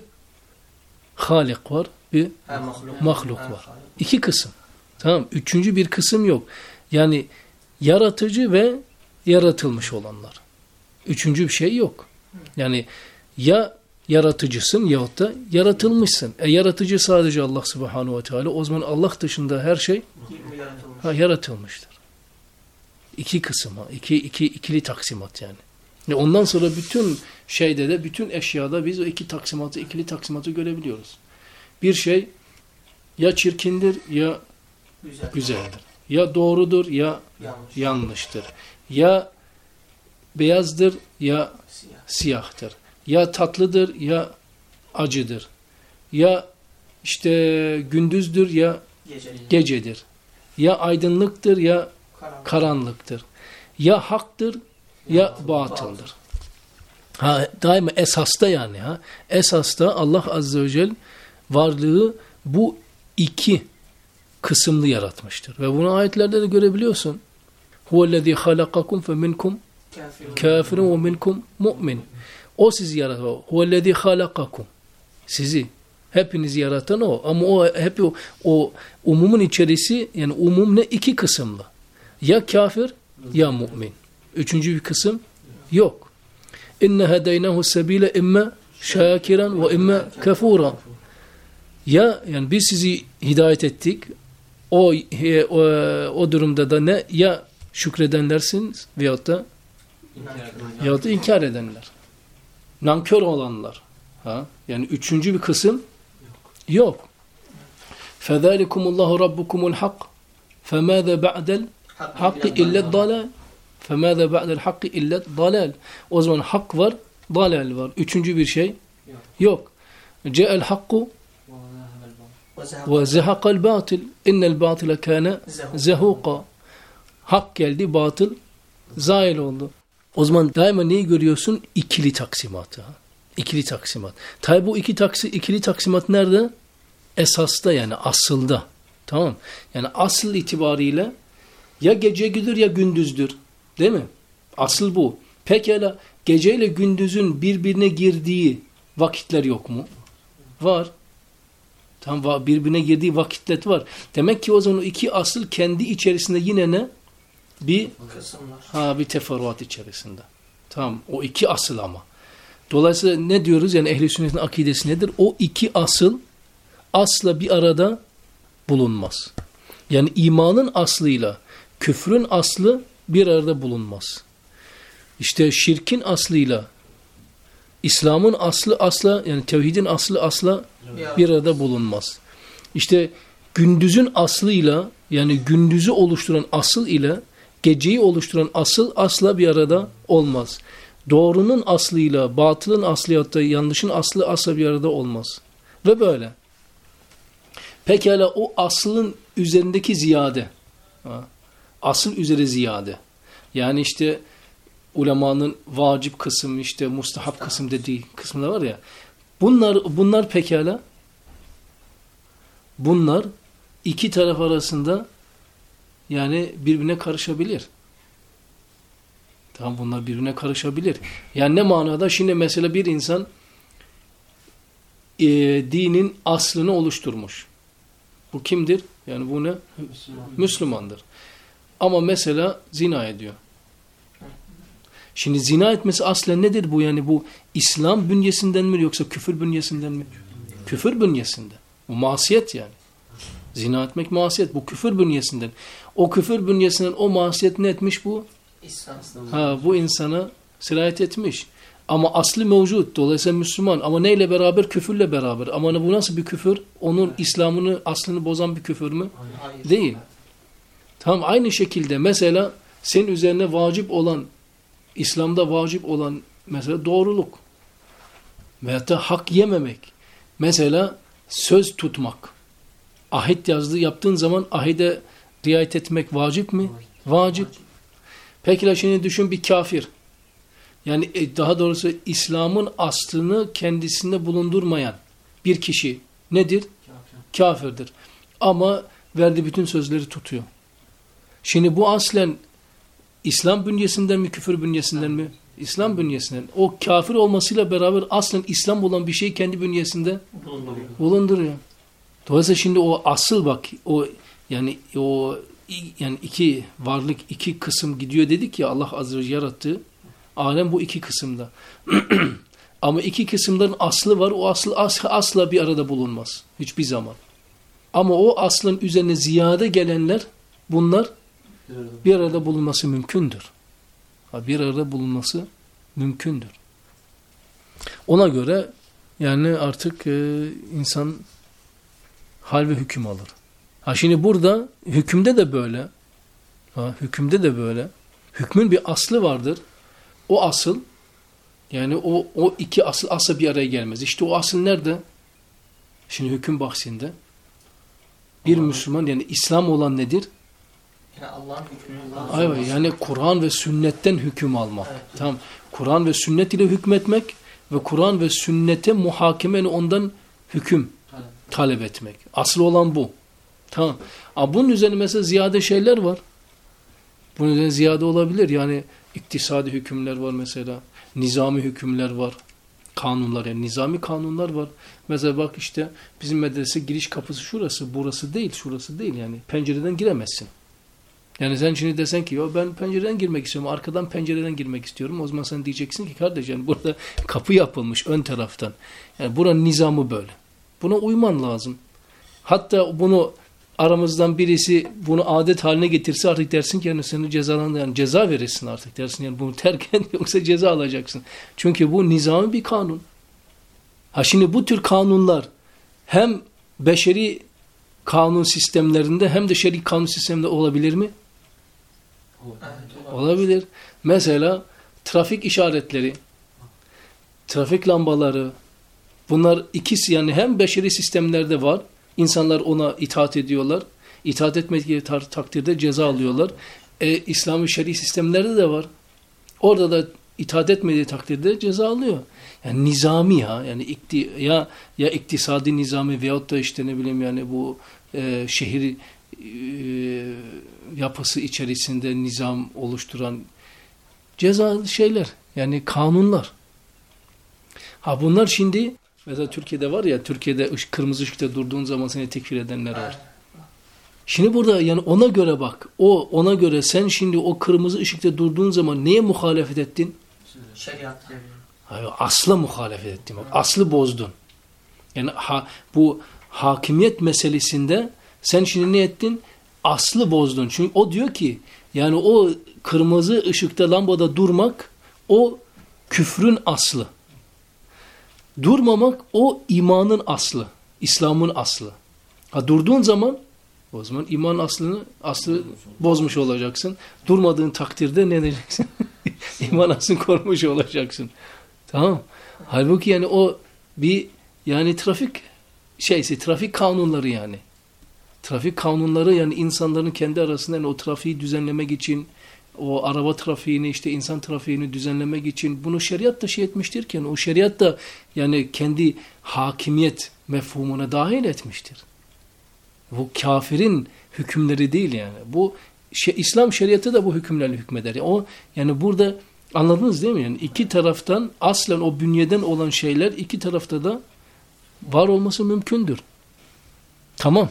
Halik var, bir Ha, mahluk, mahluk ha, var. Halik. İki kısım. Tamam. Üçüncü bir kısım yok. Yani yaratıcı ve yaratılmış olanlar. Üçüncü bir şey yok. Yani ya yaratıcısın yahut da yaratılmışsın. E yaratıcı sadece Allah Subhanahu ve Teala. O zaman Allah dışında her şey Yaratılmış. ha, yaratılmıştır. İki kısım, ha, iki, iki, ikili taksimat yani. E ondan sonra bütün şeyde de, bütün eşyada biz o iki taksimatı, ikili taksimatı görebiliyoruz. Bir şey ya çirkindir ya Güzel. güzeldir. Ya doğrudur ya Yanlış. yanlıştır. Ya beyazdır ya Siyah. siyahtır. Ya tatlıdır ya acıdır. Ya işte gündüzdür ya Gece. gecedir. Ya aydınlıktır ya Karanlık. karanlıktır. Ya haktır ya batıldır. Ha, daima esasta yani ha. Esasta Allah Azze ve Celle varlığı bu iki kısımlı yaratmıştır. Ve bunu ayetlerde de görebiliyorsun. Huvellezî halakakum fe minkum kafirun ve minkum mu'min. O sizi yaratan. Huvellezî halakakum. Sizi. Hepinizi yaratan o. Ama o hep o, o umumun içerisi yani umum ne? İki kısımlı. Ya kafir ya mu'min. Üçüncü bir kısım yok. İnne hedeynahu sebile imme şakiran ve imme kafura. Ya yani biz sizi hidayet ettik. O, o, o durumda da ne? Ya şükredenlersiniz veyahut da ya da inkar edenler. Nankör olanlar. Ha? Yani üçüncü bir kısım yok. فَذَٰلِكُمُ اللّٰهُ رَبُّكُمُ الْحَقِّ فَمَاذَا بَعْدَ الْحَقِّ اِلَّا الضَّلَالِ فَمَاذَا بَعْدَ الْحَقِّ اِلَّا الضَّلَالِ. O zaman hak var, dalal var. Üçüncü bir şey yok. جَاءَ الْحَقُّ وَزَهَقَ الْبَاطِلِ اِنَّ الْبَاطِلَ كَانَ زَهُوقًا. Hak geldi, batıl zail oldu. O zaman daima neyi görüyorsun? İkili taksimatı. İkili taksimat. Tabi bu iki taksi, ikili taksimat nerede? Esasta yani asılda. Tamam. Yani asıl itibariyle ya gecedir ya gündüzdür. Değil mi? Asıl bu. Pekala geceyle gündüzün birbirine girdiği vakitler yok mu? Var. Tamam, birbirine girdiği vakitler var. Demek ki o zaman o iki asıl kendi içerisinde yine ne? Bir kısımlar. ha bir teferruat içerisinde. Tamam. O iki asıl ama. Dolayısıyla ne diyoruz? Yani ehl-i sünnetin akidesi nedir? O iki asıl asla bir arada bulunmaz. Yani imanın aslıyla küfrün aslı bir arada bulunmaz. İşte şirkin aslıyla İslam'ın aslı asla, yani tevhidin aslı asla bir arada bulunmaz. İşte gündüzün aslıyla, yani gündüzü oluşturan asıl ile geceyi oluşturan asıl asla bir arada olmaz. Doğrunun aslıyla batılın aslı, hatta yanlışın aslı asla bir arada olmaz. Ve böyle. Pekala o aslın üzerindeki ziyade, asıl üzeri ziyade, yani işte ulemanın vacip kısım, işte mustahap kısım dediği kısımda var ya, bunlar bunlar pekala, bunlar iki taraf arasında yani birbirine karışabilir. Tamam, bunlar birbirine karışabilir. Yani ne manada? Şimdi mesela bir insan e, dinin aslını oluşturmuş. Bu kimdir? Yani bu ne? Müslüman. Müslümandır. Ama mesela zina ediyor. Şimdi zina etmesi aslen nedir bu? Yani bu İslam bünyesinden mi yoksa küfür bünyesinden mi? Küfür bünyesinde. Bu masiyet yani. Zina etmek masiyet. Bu küfür bünyesinden. O küfür bünyesinden o masiyet ne etmiş bu? İslam. Ha, bu insana sirayet etmiş. Ama aslı mevcut. Dolayısıyla Müslüman. Ama neyle beraber? Küfürle beraber. Ama bu nasıl bir küfür? Onun İslam'ını, aslını bozan bir küfür mü? Hayır. Değil. Tamam, aynı şekilde mesela senin üzerine vacip olan, İslam'da vacip olan mesela doğruluk. Veyahut da hak yememek. Mesela söz tutmak. Ahit yazdığı yaptığın zaman ahide riayet etmek vacip mi? Vacip. Peki şimdi düşün bir kafir. Yani daha doğrusu İslam'ın aslını kendisinde bulundurmayan bir kişi nedir? Kafir. Kafirdir. Ama verdiği bütün sözleri tutuyor. Şimdi bu aslen İslam bünyesinden mi, küfür bünyesinden mi? İslam bünyesinden. O kafir olmasıyla beraber aslen İslam olan bir şeyi kendi bünyesinde Bulunduruyor. bulunduruyor. Dolayısıyla şimdi o asıl bak, o yani o yani iki varlık, iki kısım gidiyor dedik ya, Allah azze ve celle yarattı. Alem bu iki kısımda. Ama iki kısımların aslı var. O aslı asla, asla bir arada bulunmaz. Hiçbir zaman. Ama o aslın üzerine ziyade gelenler, bunlar bir arada bulunması mümkündür. Bir arada bulunması mümkündür. Ona göre yani artık e, insan hal ve hüküm alır. Ha şimdi burada hükümde de böyle. Ha, hükümde de böyle. Hükmün bir aslı vardır. O asıl, yani o o iki asıl asla bir araya gelmez. İşte o asıl nerede? Şimdi hüküm bahsinde. Bir Allah. Müslüman, yani İslam olan nedir? Yani Allah'ın hükmünü. Aynen, yani Kur'an ve sünnetten hüküm almak. Evet. Tamam. Kur'an ve sünnet ile hükmetmek ve Kur'an ve sünnete muhakemeni ondan hüküm evet. talep etmek. Asıl olan bu. Tamam. Ama bunun üzerine mesela ziyade şeyler var. Bunun üzerine ziyade olabilir. Yani iktisadi hükümler var mesela. Nizami hükümler var. Kanunlar, yani nizami kanunlar var. Mesela bak işte bizim medrese giriş kapısı şurası, burası değil, şurası değil. Yani pencereden giremezsin. Yani sen şimdi desen ki ya ben pencereden girmek istiyorum, arkadan pencereden girmek istiyorum. O zaman sen diyeceksin ki kardeş yani burada kapı yapılmış ön taraftan. Yani buranın nizamı böyle. Buna uyman lazım. Hatta bunu aramızdan birisi bunu adet haline getirse artık dersin ki yani seni cezalandır, yani ceza verirsin artık dersin. Yani bunu terk et yoksa ceza alacaksın. Çünkü bu nizami bir kanun. Ha şimdi bu tür kanunlar hem beşeri kanun sistemlerinde hem de şer'i kanun sisteminde olabilir mi? Evet, olabilir. Mesela trafik işaretleri, trafik lambaları, bunlar ikisi yani hem beşeri sistemlerde var. İnsanlar ona itaat ediyorlar. İtaat etmediği takdirde ceza alıyorlar. E, İslami şer'i sistemlerde de var. Orada da itaat etmediği takdirde ceza alıyor. Yani nizami ya, yani ikti, ya ya iktisadi nizami veyahut da işte ne bileyim yani bu e, şehir e, yapısı içerisinde nizam oluşturan ceza şeyler, yani kanunlar. Ha bunlar şimdi mesela Türkiye'de var ya, Türkiye'de ışık, kırmızı ışıkta durduğun zaman seni tekfir edenler var. Şimdi burada yani ona göre bak, o ona göre sen şimdi o kırmızı ışıkta durduğun zaman neye muhalefet ettin? Şeriat. Hayır, asla muhalefet ettin. Aslı bozdun. Yani ha, bu hakimiyet meselesinde sen şimdi ne ettin? Aslı bozdun. Çünkü o diyor ki yani o kırmızı ışıkta lambada durmak o küfrün aslı. Durmamak o imanın aslı. İslam'ın aslı. Ha durduğun zaman o zaman iman aslını aslı bozmuş olacaksın. Durmadığın takdirde ne diyeceksin? İman aslını korumuş olacaksın. Tamam. Halbuki yani o bir yani trafik şeysi, trafik kanunları yani. Trafik kanunları yani insanların kendi arasında yani o trafiği düzenlemek için, o araba trafiğini işte insan trafiğini düzenlemek için bunu şeriat da şey etmiştir ki yani o şeriat da yani kendi hakimiyet mefhumuna dahil etmiştir. Bu kafirin hükümleri değil yani. Bu şey, İslam şeriatı da bu hükümlerle hükmeder. Yani o yani burada anladınız değil mi? Yani iki taraftan aslen o bünyeden olan şeyler iki tarafta da var olması mümkündür. Tamam.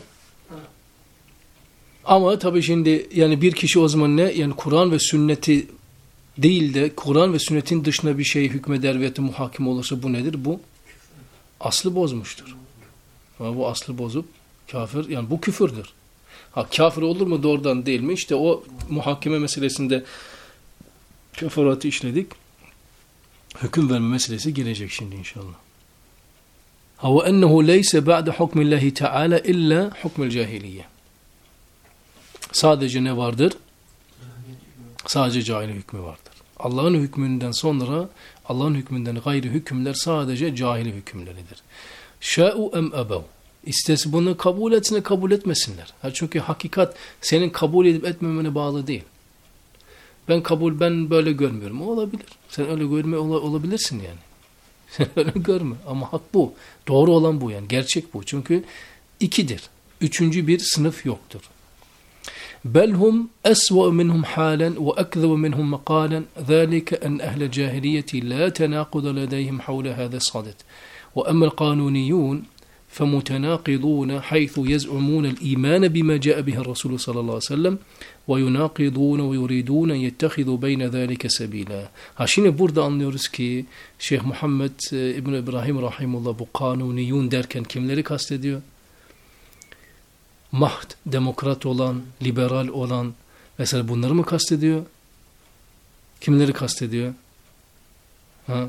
Ama tabii şimdi yani bir kişi o zaman ne? Yani Kur'an ve sünneti değil de Kur'an ve sünnetin dışına bir şey hükmeder ve muhakim olursa bu nedir? Bu aslı bozmuştur. Ama bu aslı bozup kafir yani bu küfürdür. Ha kafir olur mu doğrudan değil mi? İşte o muhakeme meselesinde kefaratı işledik. Hüküm verme meselesi gelecek şimdi inşallah. Ha ve ennehu leyse ba'de hukmillahi teala illa hukmul cahiliye. Sadece ne vardır? Sadece cahil hükmü vardır. Allah'ın hükmünden sonra Allah'ın hükmünden gayri hükümler sadece cahil hükümleridir. Şa'u em ebev. İstese bunu kabul etsinler, kabul etmesinler. Ha çünkü hakikat senin kabul edip etmemene bağlı değil. Ben kabul, ben böyle görmüyorum. O olabilir. Sen öyle görme olabilirsin yani. Sen öyle görme. Ama hak bu. Doğru olan bu yani. Gerçek bu. Çünkü ikidir. Üçüncü bir sınıf yoktur. بل هم أسوأ منهم حالا وأكذب منهم مقالا ذلك أن أهل الجاهلية لا تناقض لديهم حول هذا الصدد وأما القانونيون فمتناقضون حيث يزعمون الإيمان بما جاء به الرسول صلى الله عليه وسلم ويناقضون ويريدون أن يتخذوا بين ذلك سبيلا. Ha şimdi burada anlıyoruz ki Şeyh Muhammed İbn İbrahim rahimullah bu kanuniyun derken kimleri kastediyor? Mahd, demokrat olan, liberal olan mesela bunları mı kastediyor? Kimleri kastediyor? Ha?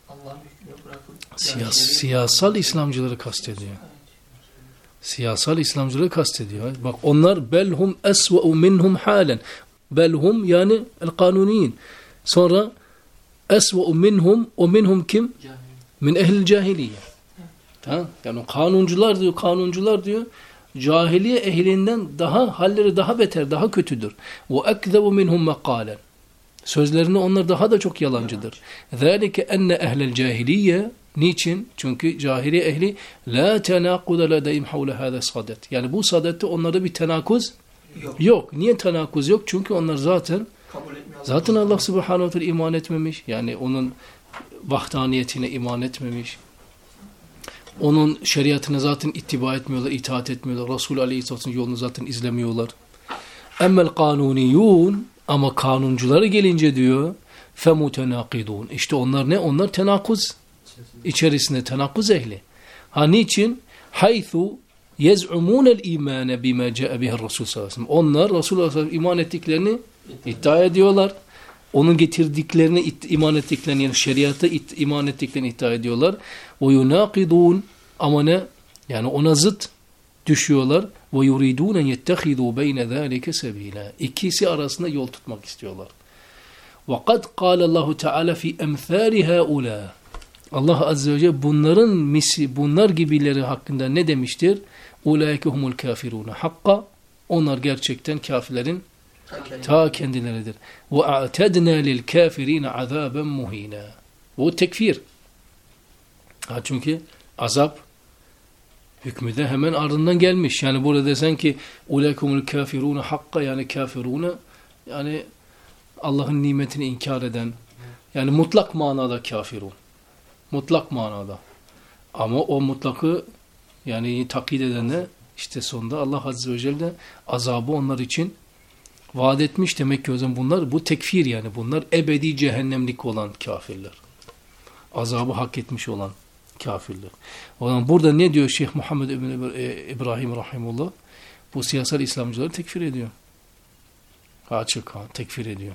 Siyas siyasal İslamcıları kastediyor. Siyasal İslamcıları kastediyor. Bak onlar belhum esve'u minhum halen. Belhum yani el-kanuniyin. Sonra esve'u minhum, o minhum kim? Min ehl-i cahiliye. Tamam? Yani kanuncular diyor, kanuncular diyor. Cahiliye ehlinden daha halleri daha beter, daha kötüdür. Ve ekzebu minhum mekalen. Sözlerinde onlar daha da çok yalancıdır. Zalike enne ehlel cahiliye. Niçin? Çünkü cahiliye ehli la tenakuda ledeyhim havle hâze sadet. Yani bu sadette onlarda bir tenakuz yok. yok. Niye tenakuz yok? Çünkü onlar zaten zaten Allah subhanahu ve teala iman etmemiş. Yani onun vahdaniyetine iman etmemiş. Onun şeriatına zaten ittiba etmiyorlar, itaat etmiyorlar. Resul Aleyhisselatü'nün yolunu zaten izlemiyorlar. Emmel kanuniyun, ama kanuncuları gelince diyor femutenakidun. İşte onlar ne? Onlar tenakuz içerisinde, tenakuz ehli. Ha niçin? Haythu yez'umunel imane bima ca'a bihi Resul sallallahu aleyhi ve sellem. Onlar Resul sallallahu aleyhi ve sellem iman ettiklerini iddia ediyorlar. Onun getirdiklerini iman ettiklerini yani şeriata iman ettiklerini iddia ediyorlar. Ve yunaqidun, ama ne? Yani ona zıt düşüyorlar. Ve yuridun en yettehidu beyne zalike sebila. İkisi arasında yol tutmak istiyorlar. Ve kad kâlallahu teâlâ fi emthâli hâulâ. Allah azze ve celle bunların misi, bunlar gibileri hakkında ne demiştir? Ulaike humul kafirûne hakka. Onlar gerçekten kafirlerin ta kendileridir. Ve a'tedna lil kafirine azaben muhina. Bu tekfir. Ha çünkü azap hükmü de hemen ardından gelmiş. Yani burada desen ki ulaikumul kafirune hakka, yani kafirune yani Allah'ın nimetini inkar eden, yani mutlak manada kafirun. Mutlak manada. Ama o mutlakı yani takid edenler işte sonunda Allah azze ve celle azabı onlar için vaat etmiş. Demek ki o zaman bunlar bu tekfir, yani bunlar ebedi cehennemlik olan kafirler. Azabı hak etmiş olan kafirler. O zaman burada ne diyor Şeyh Muhammed İbn İbrahim rahimullah? Bu siyasal İslamcıları tekfir ediyor. Açık ha, tekfir ediyor.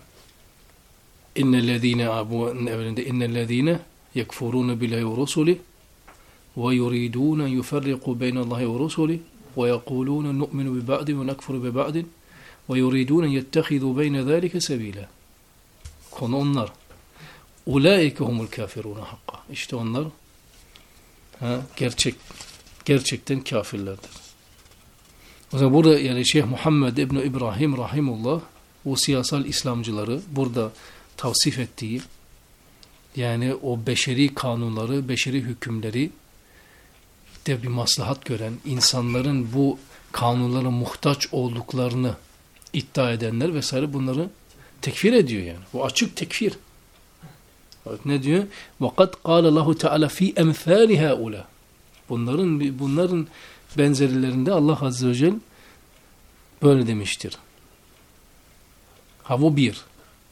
İnnellezîne bu evvelinde innellezîne yekfurûne billahi ve rusuli ve yuridûne yuferriqû beynallahi ve rusuli ve yeqûlûne nu'minu bi ba'din ve nekfuru bi ba'din ve yuridûne yettehidû beyne zâlike sebîlâ. Konu onlar. Ulaike humul kafirûne hakka. İşte onlar ha, gerçek gerçekten kafirlerdir. O zaman burada yani Şeyh Muhammed İbn İbrahim rahimullah o siyasal İslamcıları burada tavsif ettiği yani o beşeri kanunları, beşeri hükümleri de bir maslahat gören insanların bu kanunlara muhtaç olduklarını iddia edenler vesaire bunları tekfir ediyor yani. Bu açık tekfir. Evet, ne diyor? وَقَدْ قَالَ اللّٰهُ تَعَالَى ف۪ي اَمْثَالِ هَاُولَى Bunların, bunların benzerlerinde Allah Azze ve Celle böyle demiştir. Ha bu bir.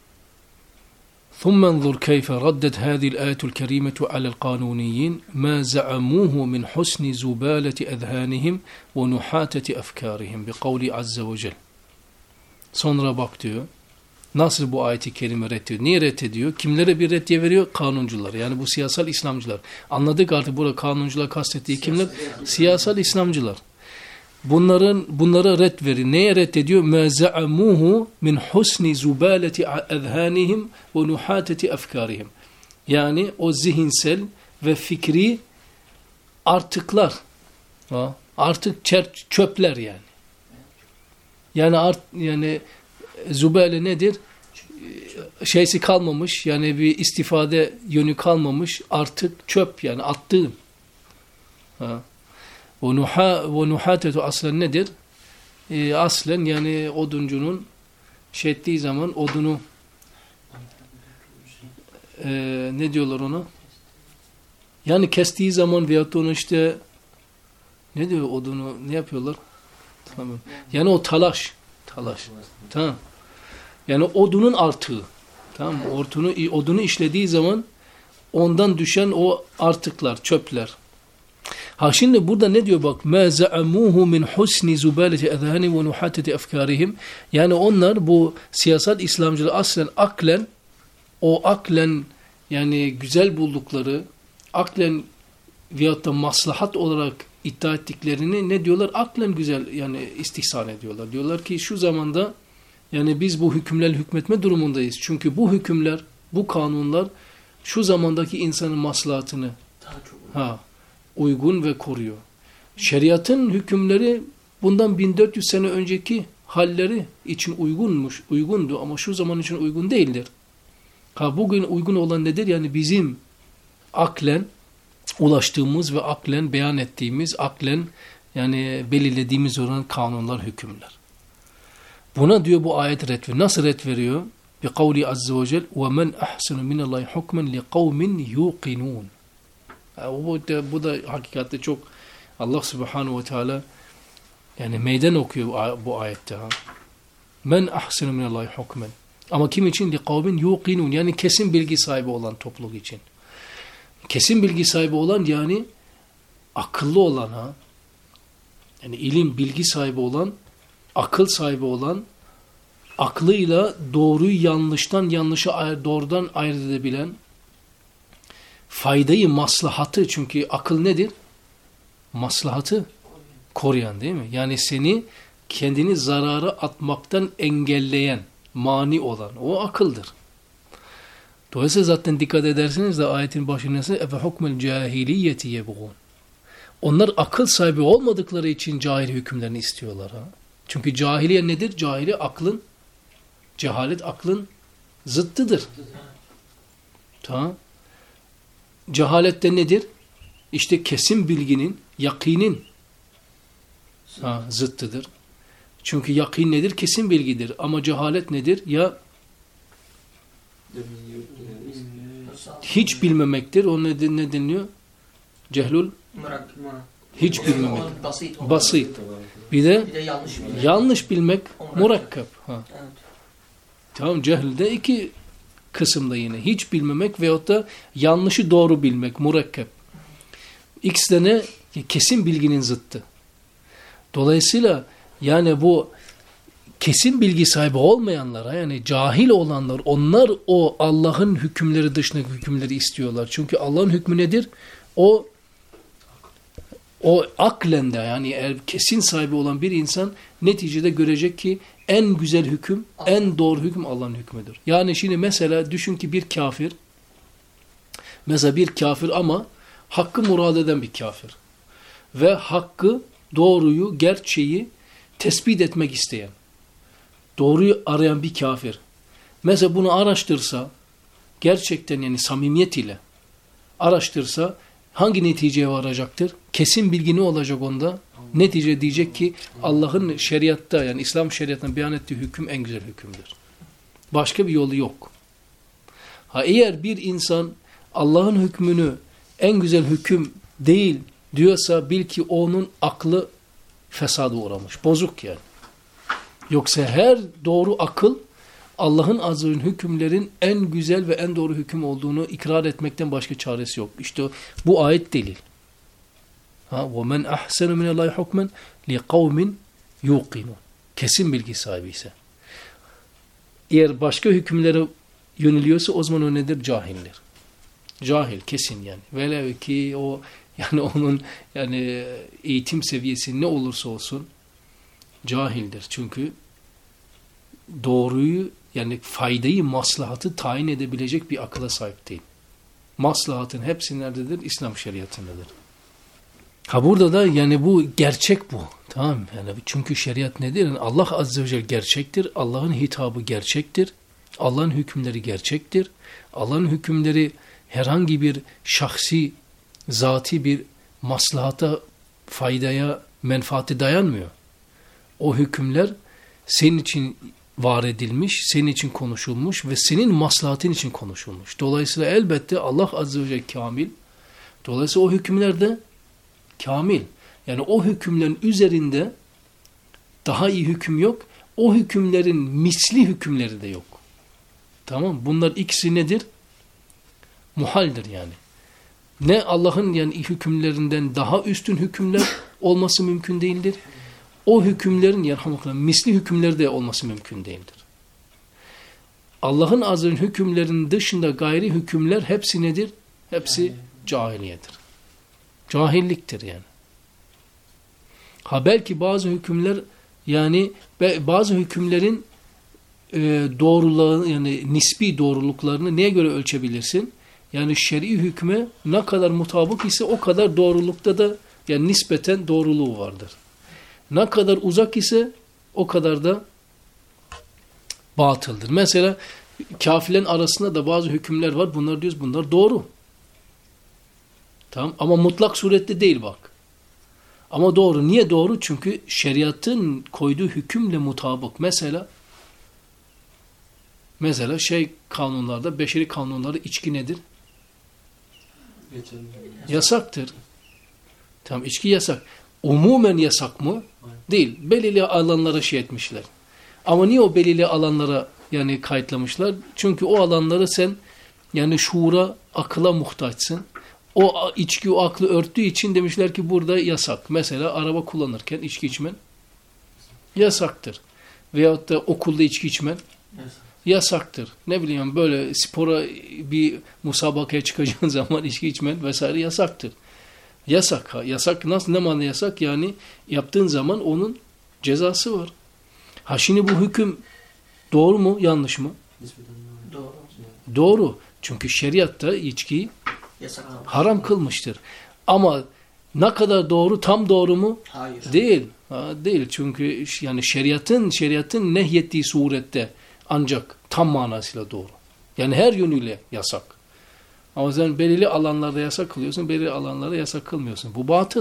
ثُمَّ انظُرْ كَيْفَ رَدَّتْ هَذِي الْآيَةُ الْكَرِيمَةُ عَلَى الْقَانُونِيِّينَ مَا زَعَمُوهُ مِنْ حُسْنِ زُبَالَةِ أَذْهَانِهِمْ وَنُحَاتَةِ أَفْكَارِهِمْ بِقَوْلِ عَزَّ وَجَلَّ Sonra bak diyor. Nasıl bu ayeti kerime reddediyor? Niye reddediyor? Kimlere bir reddiye veriyor? Kanuncular. Yani bu siyasal İslamcılar. Anladık artık burada kanuncular kastettiği kimler? Siyasal İslamcılar. Bunların bunlara red veriyor. Neye reddediyor? مَا زَعَمُوهُ مِنْ حُسْنِ زُبَالَةِ اَذْهَانِهِمْ وَنُحَاتَةِ أَفْكَارِهِمْ Yani o zihinsel ve fikri artıklar. Ha? Artık çöpler yani. Yani art, yani zubale nedir? Şeysi kalmamış yani bir istifade yönü kalmamış artık çöp yani attığım. Ha. Ve nuhatetu aslen nedir? E, aslen yani oduncunun şey ettiği zaman odunu e, ne diyorlar ona? Yani kestiği zaman veyahut onu işte ne diyor odunu ne yapıyorlar? Tamam. Yani o talaş. Talaş. Tamam. Yani odunun artığı. Tamam mı? Odunu, odunu işlediği zaman ondan düşen o artıklar, çöpler. Ha şimdi burada ne diyor bak? مَا زَعَمُوهُ مِنْ حُسْنِ زُبَالَةِ اَذْهَانِ وَنُحَاتَةِ اَفْكَارِهِمْ Yani onlar bu siyasal İslamcılığı aslen aklen o aklen yani güzel buldukları aklen veyahut da maslahat olarak iddia ettiklerini ne diyorlar? Aklen güzel yani istihsan ediyorlar. Diyorlar ki şu zamanda yani biz bu hükümlerle hükmetme durumundayız. Çünkü bu hükümler, bu kanunlar şu zamandaki insanın maslahatını ha, uygun ve koruyor. Şeriatın hükümleri bundan bin dört yüz sene önceki halleri için uygunmuş, uygundu ama şu zaman için uygun değildir. Ha bugün uygun olan nedir? Yani bizim aklen ulaştığımız ve aklen beyan ettiğimiz, aklen yani belirlediğimiz olan kanunlar, hükümler. Buna diyor bu ayet ret veriyor. Nasıl ret veriyor? Bi kavli azze ve cel ve men ahsenu minallahi hukmen li kavmin yuqinun. Bu da, bu da hakikatte çok Allah Subhanahu ve Teala yani meydan okuyor bu ayette. Ha. Men ahsenu minallahi hukmen. Ama kim için? Li kavmin yuqinun. Yani kesin bilgi sahibi olan topluluk için. Kesin bilgi sahibi olan yani akıllı olan ha. Yani ilim, bilgi sahibi olan, akıl sahibi olan, aklıyla doğruyu yanlıştan, yanlışı doğrudan ayırt edebilen, faydayı, maslahatı çünkü akıl nedir? Maslahatı koruyan değil mi? Yani seni kendini zarara atmaktan engelleyen, mani olan o akıldır. Dolayısıyla zaten dikkat ederseniz de ayetin başında ise efe hukmel cahiliyeti yebğun. Onlar akıl sahibi olmadıkları için cahil hükümlerini istiyorlar. Ha? Çünkü cahiliye nedir? Cahiliye aklın, cehalet aklın zıttıdır. Tamam. Cehalette nedir? İşte kesin bilginin, yakinin ha, zıttıdır. Çünkü yakin nedir? Kesin bilgidir. Ama cehalet nedir? Ya hiç bilmemektir. O ne, ne deniliyor? Cehlul hiç bilmemek. Basit. Basit. Bir de, bir de yanlış bilmek, yanlış bilmek murakkab. Ha. Evet. Tamam, cehilde iki kısımda yine. Hiç bilmemek veyahut da yanlışı doğru bilmek, murekkep. İkisi de ne? Kesin bilginin zıttı. Dolayısıyla yani bu kesin bilgi sahibi olmayanlara, yani cahil olanlar, onlar o Allah'ın hükümleri dışındaki hükümleri istiyorlar. Çünkü Allah'ın hükmü nedir? O o aklen de, yani eğer kesin sahibi olan bir insan neticede görecek ki en güzel hüküm, en doğru hüküm Allah'ın hükmüdür. Yani şimdi mesela düşün ki bir kafir, mesela bir kafir ama hakkı murad eden bir kafir ve hakkı, doğruyu, gerçeği tespit etmek isteyen, doğruyu arayan bir kafir. Mesela bunu araştırsa, gerçekten yani samimiyet ile araştırsa hangi neticeye varacaktır? Kesin bilgi ne olacak onda? Netice diyecek ki Allah'ın şeriatta, yani İslam şeriatının beyan ettiği hüküm en güzel hükümdür. Başka bir yolu yok. Ha, eğer bir insan Allah'ın hükmünü en güzel hüküm değil diyorsa bil ki onun aklı fesada uğramış. Bozuk yani. Yoksa her doğru akıl Allah'ın azze ve hükümlerin en güzel ve en doğru hüküm olduğunu ikrar etmekten başka çaresi yok. İşte bu ayet delil. Ha, وَمَنْ أَحْسَنُ مِنَ اللّٰهِ حُكْمًا لِقَوْمٍ يُوقِنُونَ. Kesin bilgi sahibi ise. Eğer başka hükümlere yöneliyorsa o zaman o nedir? Cahildir. Cahil, kesin yani. Velev ki o, yani onun yani eğitim seviyesi ne olursa olsun cahildir. Çünkü doğruyu, yani faydayı, maslahatı tayin edebilecek bir akıla sahip değil. Maslahatın hepsi nerededir? İslam şeriatındadır. Ha, burada da yani bu gerçek bu. Tamam, yani çünkü şeriat nedir? Yani Allah azze ve celle gerçektir. Allah'ın hitabı gerçektir. Allah'ın hükümleri gerçektir. Allah'ın hükümleri herhangi bir şahsi, zati bir maslahata, faydaya, menfaate dayanmıyor. O hükümler senin için var edilmiş, senin için konuşulmuş ve senin maslahatın için konuşulmuş. Dolayısıyla elbette Allah azze ve celle kamil. Dolayısıyla o hükümler de kamil. Yani o hükümlerin üzerinde daha iyi hüküm yok. O hükümlerin misli hükümleri de yok. Tamam, bunlar ikisi nedir? Muhaldir yani. Ne Allah'ın yani hükümlerinden daha üstün hükümler olması mümkün değildir. O hükümlerin yerhamukallah misli hükümleri de olması mümkün değildir. Allah'ın azze hükümlerinin dışında gayri hükümler hepsi nedir? Hepsi cahiliyedir. Cahilliktir yani. Ha, belki bazı hükümler, yani bazı hükümlerin e, doğruluğu, yani nispi doğruluklarını neye göre ölçebilirsin? Yani şer'i hükme ne kadar mutabık ise o kadar doğrulukta da yani nispeten doğruluğu vardır. Ne kadar uzak ise o kadar da batıldır. Mesela kafirlerin arasında da bazı hükümler var. Bunlar diyoruz, bunlar doğru. Tamam, ama mutlak surette değil bak. Ama doğru. Niye doğru? Çünkü şeriatın koyduğu hükümle mutabık. Mesela mesela şey kanunlarda, beşeri kanunlarda içki nedir? Geçelim. Yasaktır. Tamam, içki yasak. Umumen yasak mı? Değil. Belirli alanlara şey etmişler. Ama niye o belirli alanlara yani kayıtlamışlar? Çünkü o alanları sen yani şuura, akıla muhtaçsın. O içki o aklı örttüğü için demişler ki burada yasak. Mesela araba kullanırken içki içmen yasaktır. Veyahut da okulda içki içmen yasaktır. Ne bileyim, böyle spora bir musabakaya çıkacağın zaman içki içmen vesaire yasaktır. Yasak. Ha, yasak nasıl, ne manada yasak? Yani yaptığın zaman onun cezası var. Ha, şimdi bu hüküm doğru mu, yanlış mı? Doğru. Doğru. Çünkü şeriatta içkiyi Yasaklamış. haram kılmıştır. Ama ne kadar doğru, tam doğru mu? Hayır. Değil. Ha, değil. Çünkü yani şeriatın şeriatın nehyettiği surette ancak tam manasıyla doğru. Yani her yönüyle yasak. Ama sen belirli alanlarda yasak kılıyorsun, belirli alanlarda yasak kılmıyorsun. Bu batıl.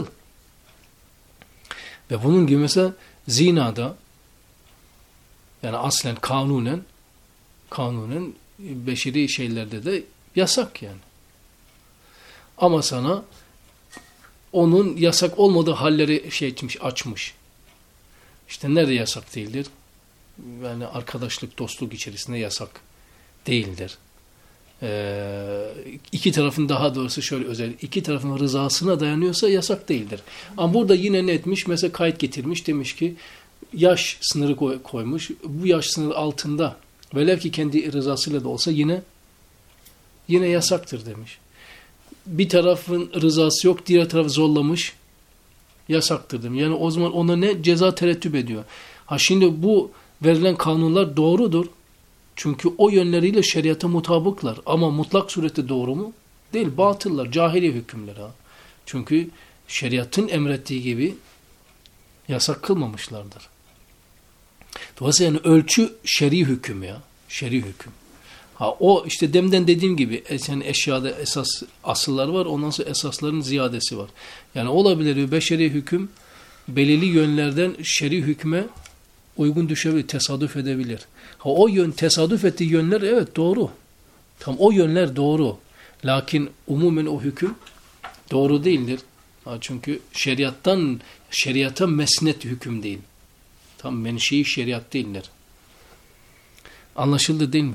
Ve bunun gibi mesela zinada, yani aslen kanunen kanunen beşeri şeylerde de yasak yani. Ama sana onun yasak olmadığı halleri şey etmiş, açmış. İşte nerede yasak değildir? Yani arkadaşlık, dostluk içerisinde yasak değildir. e, iki tarafın daha doğrusu şöyle özel iki tarafın rızasına dayanıyorsa yasak değildir. Ama burada yine ne etmiş? Mesela kayıt getirmiş, demiş ki yaş sınırı koy, koymuş. Bu yaş sınırı altında velev ki kendi rızasıyla da olsa yine yine yasaktır demiş. Bir tarafın rızası yok, diğer tarafı zorlamış, yasaktır demiş. Yani o zaman ona ne ceza terettüp ediyor. Ha şimdi bu verilen kanunlar doğrudur. Çünkü o yönleriyle şeriata mutabıklar. Ama mutlak surette doğru mu? Değil, batıllar, cahiliye hükümleri. Ha. Çünkü şeriatın emrettiği gibi yasak kılmamışlardır. Dolayısıyla yani ölçü şer'i hüküm ya. Şer'i hüküm. Ha o işte demden dediğim gibi yani eşyada esas asıllar var, ondan sonra esasların ziyadesi var. Yani olabilir bir beşeri hüküm belirli yönlerden şer'i hükme uygun düşebilir, tesadüf edebilir. Ha o yön tesadüf ettiği yönler evet doğru. Tam o yönler doğru. Lakin umumen o hüküm doğru değildir. Ha çünkü şeriattan şeriata mesnet hüküm değil. Tam menşei şeriat değildir. Anlaşıldı değil mi?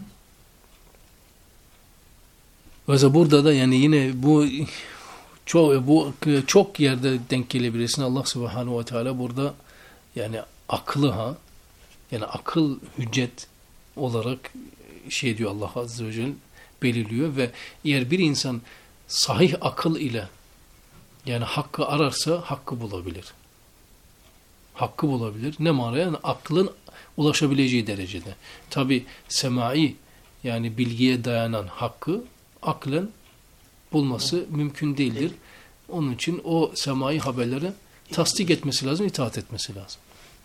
Mesela burada da yani yine bu çok bu çok yerde denk gelebilirsin. Allah Subhanahu ve Teala burada yani aklı ha yani akıl hüccet olarak şey diyor Allah Azze ve Celle belirliyor ve eğer bir insan sahih akıl ile yani hakkı ararsa hakkı bulabilir. Hakkı bulabilir. Ne manaya? Yani aklın ulaşabileceği derecede. Tabi semai yani bilgiye dayanan hakkı aklen bulması mümkün değildir. Onun için o semai haberlere tasdik etmesi lazım, itaat etmesi lazım.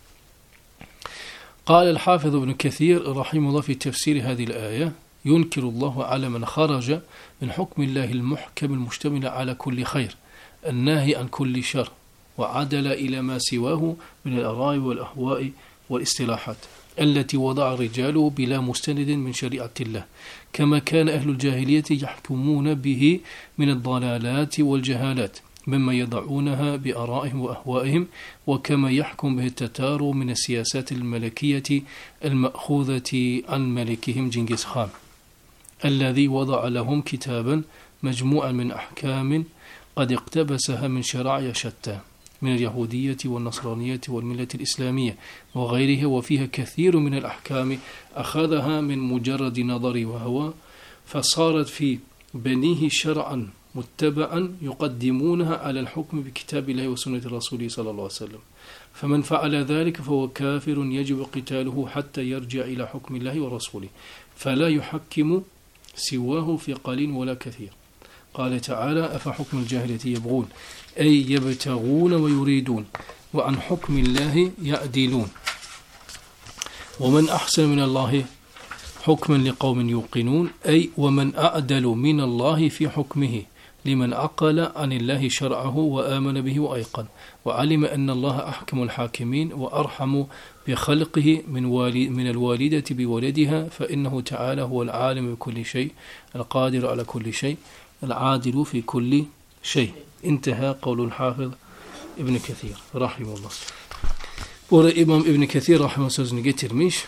قال الحافظ ابن كثير رحمه الله في تفسير هذه الآية ينكر الله على من خرج من حكم الله المحكم المشتمل على كل خير الناهي عن كل شر وعدل إلى ما سواه من الآراء والأهواء والاصطلاحات التي وضع الرجال بلا مستند من شريعة الله كما كان أهل الجاهلية يحكمون به من الضلالات والجهالات مما يضعونها بآرائهم وأهوائهم وكما يحكم به التتار من السياسات الملكية المأخوذة عن ملكهم جنكيز خان الذي وضع لهم كتابا مجموعا من أحكام قد اقتبسها من شرائع شتى من اليهودية والنصرانية والملة الإسلامية وغيرها وفيها كثير من الأحكام أخذها من مجرد نظر وهوى فصارت في بنيه شرعا متبعا يقدمونها على الحكم بكتاب الله وسنة رسوله صلى الله عليه وسلم فمن فعل ذلك فهو كافر يجب قتاله حتى يرجع إلى حكم الله ورسوله فلا يحكم سواه في قليل ولا كثير قال تعالى أفحكم الجاهلية يبغون أي يبتغون ويريدون وعن حكم الله يعدلون ومن أحسن من الله حكما لقوم يوقنون أي ومن أعدل من الله في حكمه لمن عقل عن الله شرعه وآمن به وأيقن وعلم أن الله أحكم الحاكمين وأرحم بخلقه من, والي من الوالدة بولدها فإنه تعالى هو العالم بكل شيء القادر على كل شيء العادل في كل شيء انتهى قول الحافظ ابن كثير رحمه الله. Burada İmam İbn Kethir rahimehullah sözünü getirmiş.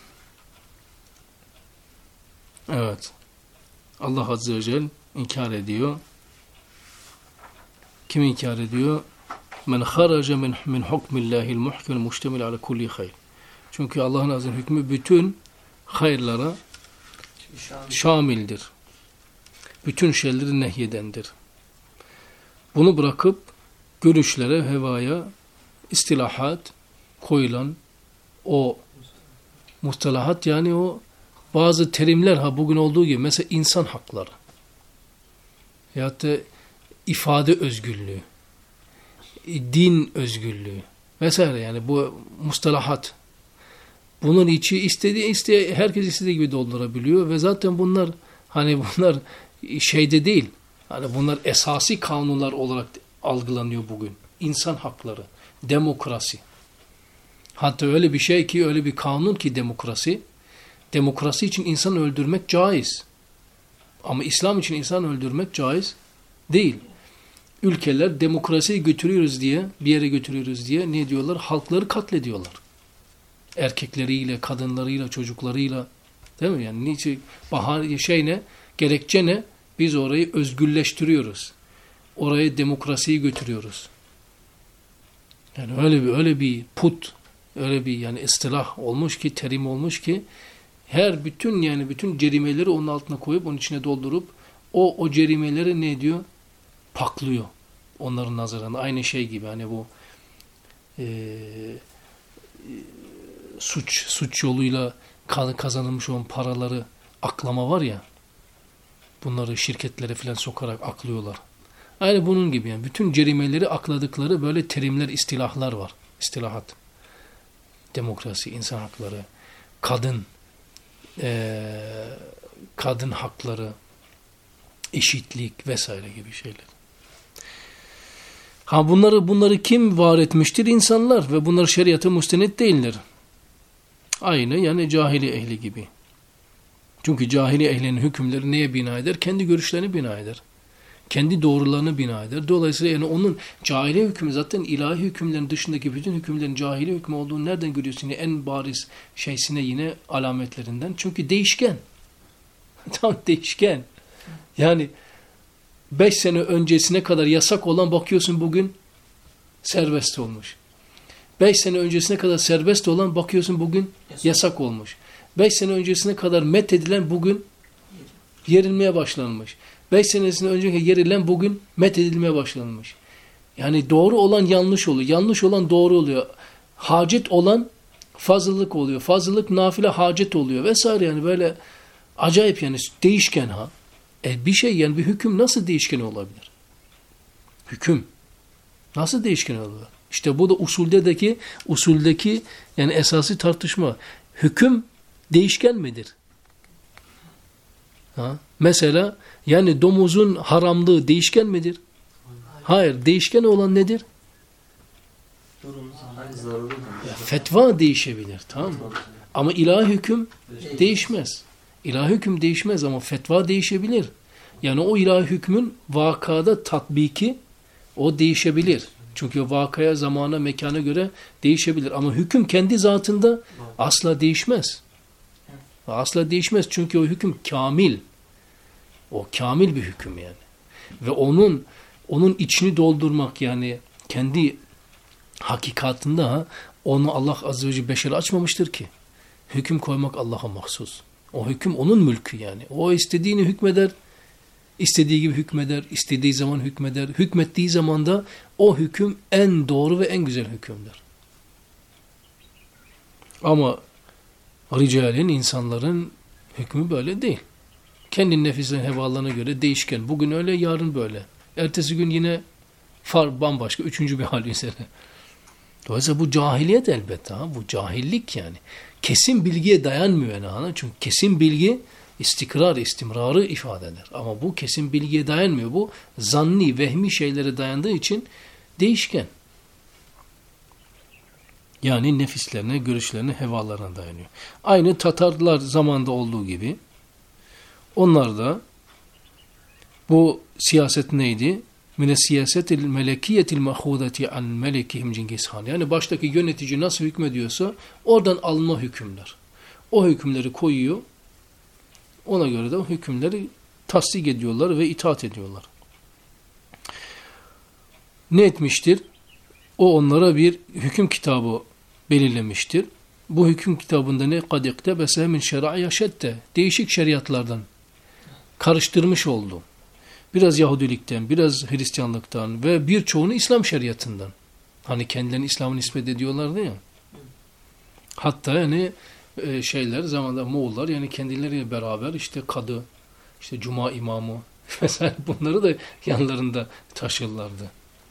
Evet. Allah Azze ve Celle inkar ediyor. Kim inkar ediyor? Men haraca min min hukmillahil muhkemil muştemil ala kulli hayr. Çünkü Allah'ın azim hükmü bütün hayırlara şamildir. Bütün şeyleri nehyedendir. Bunu bırakıp görüşlere, hevaya, istilahat koyulan o mustalahat yani o bazı terimler ha bugün olduğu gibi mesela insan hakları ya da ifade özgürlüğü, din özgürlüğü vesaire yani bu mustalahat bunun içi istediği istediği herkes istediği gibi doldurabiliyor ve zaten bunlar hani bunlar şeyde değil. Hani bunlar esasi kanunlar olarak algılanıyor bugün. İnsan hakları, demokrasi. Hatta öyle bir şey ki, öyle bir kanun ki demokrasi. Demokrasi için insan öldürmek caiz. Ama İslam için insan öldürmek caiz değil. Ülkeler demokrasiyi götürüyoruz diye, bir yere götürüyoruz diye ne diyorlar? Halkları katlediyorlar. Erkekleriyle, kadınlarıyla, çocuklarıyla. Değil mi? Yani niçin bahane şey ne? Gerekçe ne? Biz orayı özgürleştiriyoruz. Oraya demokrasiyi götürüyoruz. Yani öyle bir öyle bir put, öyle bir yani istilah olmuş ki, terim olmuş ki her bütün yani bütün cerimeleri onun altına koyup onun içine doldurup o o cerimeleri ne diyor? Paklıyor. Onların nazarında aynı şey gibi hani bu e, suç suç yoluyla kazanılmış olan paraları aklama var ya, bunları şirketlere falan sokarak aklıyorlar. Aynı bunun gibi yani bütün cerimeleri akladıkları böyle terimler, istilahlar var. İstilahat. Demokrasi, insan hakları, kadın e, kadın hakları, eşitlik vesaire gibi şeyler. Ha bunları bunları kim var etmiştir? İnsanlar ve bunlar şeriata müstenit değildir. Aynı yani cahili ehli gibi. Çünkü cahili ehlinin hükümleri neye bina eder? Kendi görüşlerini bina eder. Kendi doğrularını bina eder. Dolayısıyla yani onun cahili hükmü zaten ilahi hükümlerin dışındaki bütün hükümlerin cahili hükmü olduğunu nereden görüyorsun? Yani en bariz şeysine yine alametlerinden. Çünkü değişken. Tam değişken. Yani beş sene öncesine kadar yasak olan bakıyorsun bugün serbest olmuş. Beş sene öncesine kadar serbest olan bakıyorsun bugün yasak, yasak olmuş. Beş sene öncesine kadar methedilen bugün yerilmeye başlanmış. Beş senesine önceki yerilen bugün methedilmeye başlanmış. Yani doğru olan yanlış oluyor. Yanlış olan doğru oluyor. Hacet olan fazlalık oluyor. Fazlalık nafile hacet oluyor vesaire yani böyle acayip yani değişken ha. E bir şey yani bir hüküm nasıl değişken olabilir? Hüküm nasıl değişken olabilir? İşte bu da usuldeki usuldeki yani esası tartışma. Hüküm değişken midir? Ha? Mesela yani domuzun haramlığı değişken midir? Hayır. Değişken olan nedir? Ya, fetva değişebilir. Tamam mı? Ama ilahi hüküm değişmez. İlahi hüküm değişmez ama fetva değişebilir. Yani o ilahi hükmün vakada tatbiki o değişebilir. Çünkü vakaya, zamana, mekana göre değişebilir. Ama hüküm kendi zatında asla değişmez. Asla değişmez. Çünkü o hüküm kamil. O kamil bir hüküm yani. Ve onun onun içini doldurmak yani kendi hakikatında ha, onu Allah Azze ve Celle beşere açmamıştır ki. Hüküm koymak Allah'a mahsus. O hüküm onun mülkü yani. O istediğini hükmeder, istediği gibi hükmeder, istediği zaman hükmeder. Hükmettiği zaman da o hüküm en doğru ve en güzel hükümdür. Ama ricalin, insanların hükmü böyle değil. Kendi nefisinin hevalarına göre değişken. Bugün öyle, yarın böyle. Ertesi gün yine far bambaşka, üçüncü bir hal üzere. Dolayısıyla bu cahiliyet elbette. Ha? Bu cahillik yani. Kesin bilgiye dayanmıyor yani. Ha? Çünkü kesin bilgi istikrar, istimrarı ifade eder. Ama bu kesin bilgiye dayanmıyor. Bu zanni, vehmi şeylere dayandığı için değişken. Yani nefislerine, görüşlerine, hevalarına dayanıyor. Aynı Tatarlar zamanında olduğu gibi onlar da bu siyaset neydi? Mine siyasetil melekiyetil mahudeti an melekihim Cengiz Han. Yani baştaki yönetici nasıl hükmediyorsa oradan alma hükümler. O hükümleri koyuyor. Ona göre de o hükümleri tasdik ediyorlar ve itaat ediyorlar. Ne etmiştir? O onlara bir hüküm kitabı belirlemiştir. Bu hüküm kitabında ne? قَدْ اِقْتَبَسَ مِنْ شَرَعِيَ شَتَّ Değişik şeriatlardan karıştırmış oldu. Biraz Yahudilikten, biraz Hristiyanlıktan ve birçoğunu İslam şeriatından. Hani kendilerini İslam'ı nispet ediyorlardı ya. Hatta yani e, şeyler zamanında Moğollar yani kendileriyle beraber işte kadı, işte cuma imamı vesaire bunları da yanlarında taşırlardı.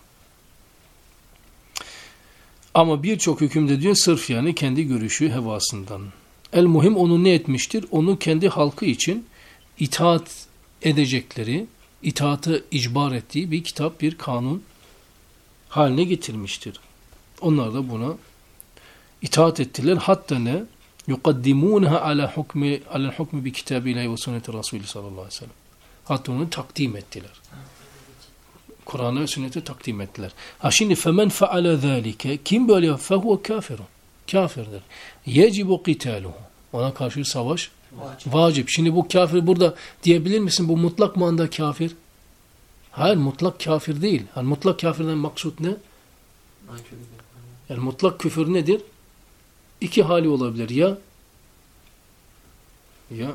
Ama birçok hükümde diyor sırf yani kendi görüşü, hevasından. El muhim onu ne etmiştir? Onu kendi halkı için itaat edecekleri, itaatı icbar ettiği bir kitap, bir kanun haline getirmiştir. Onlar da buna itaat ettiler. Hatta ne? يُقَدِّمُونَهَا عَلَى حُكْمِ عَلَى الْحُكْمِ بِكِتَابِ اللّٰهِ وَسُنَّةِ رَسُولِ sallallahu aleyhi ve sellem. Hatta onu takdim ettiler. Kur'an'a ve sünnete takdim ettiler. Ha şimdi فَمَنْ فَعَلَ ذَٰلِكَ Kim böyle yapar? فَهُوَ كَافِرٌ Kafirdir. يَجِبُ قِتَالُهُ Ona karşı savaş Vacip. Vacip. Şimdi bu kafir burada diyebilir misin bu mutlak manada kafir? Hayır, mutlak kafir değil. Yani mutlak kafirden maksut ne? Yani mutlak küfür nedir? İki hali olabilir. Ya ya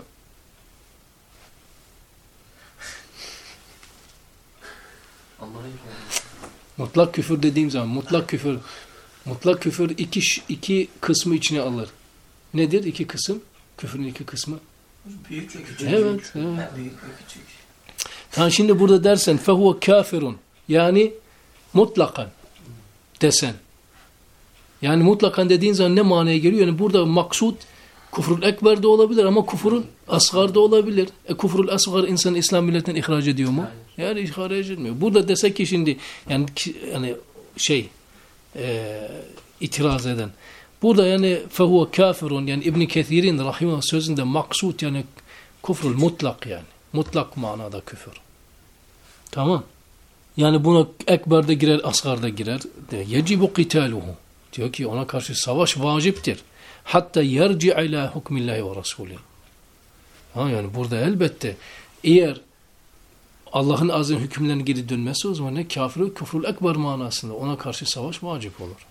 mutlak küfür dediğim zaman mutlak küfür mutlak küfür iki iki kısmı içine alır. Nedir iki kısım? Küfrün iki kısmı. Büyük ve küçük. Evet. Büyük, evet. büyük ve küçük. Yani şimdi burada dersen fehuve kafirun yani mutlakan desen. Yani mutlakan dediğin zaman ne manaya geliyor? Yani burada maksut kufrul ekber de olabilir ama kufrul asgar da olabilir. E kufrul asgar insanı İslam milletinden ihraç ediyor mu? Hayır. Yani ihraç etmiyor. Burada desek ki şimdi yani yani şey e, itiraz eden. Burada yani fehuve kafirun yani İbn Kethir'in rahimahullah sözünde maksut yani kufrul mutlak yani. Mutlak manada küfür. Tamam. Yani buna ekber de girer, asgar da girer. Yecibu qitaluhu. Diyor ki ona karşı savaş vaciptir. Hatta yerci ila hukmillahi ve rasulih. Ha yani burada elbette eğer Allah'ın azim hükümlerine geri dönmesi o zaman ne kafir, küfrül ekber manasında ona karşı savaş vacip olur.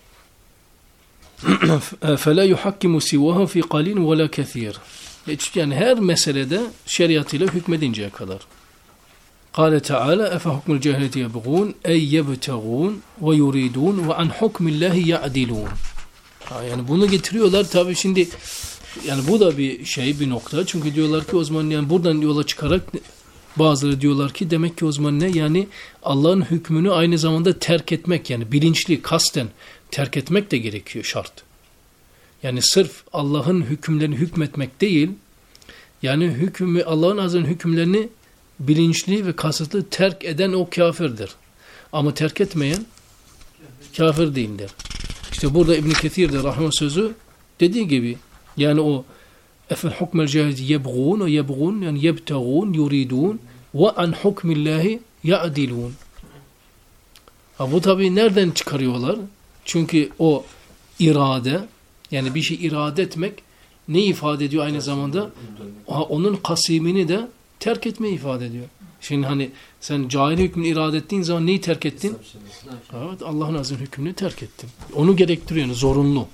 فَلَا يُحَكِّمُ سِوَهَا فِي قَلِينٍ وَلَا كَثِيرٍ. Yani her meselede şeriatıyla hükmedinceye kadar. قال تعالى أفحكم الجاهلية يبغون أي يبتغون ويريدون وعن حكم الله يعدلون. Yani bunu getiriyorlar tabii şimdi yani bu da bir şey bir nokta çünkü diyorlar ki o zaman yani buradan yola çıkarak bazıları diyorlar ki demek ki o zaman ne yani Allah'ın hükmünü aynı zamanda terk etmek yani bilinçli kasten terk etmek de gerekiyor şart. Yani sırf Allah'ın hükümlerini hükmetmek değil yani hükmü Allah'ın azın hükümlerini bilinçli ve kasıtlı terk eden o kafirdir. Ama terk etmeyen kafir değildir. İşte burada İbn Kethir'de rahmet sözü dediği gibi yani o efel hukmel cahil yebğun o yebğun yani yebtağun yuridun ve an hukmillahi ya'dilun. Ha bu tabii nereden çıkarıyorlar? Çünkü o irade yani bir şey irade etmek ne ifade ediyor aynı zamanda? Ha, onun kasimini de terk etmeyi ifade ediyor. Şimdi hani sen cahil hükmünü irade ettiğin zaman neyi terk ettin? Evet, Allah'ın azim hükmünü terk ettin. Onu gerektiriyor, yani zorunlu.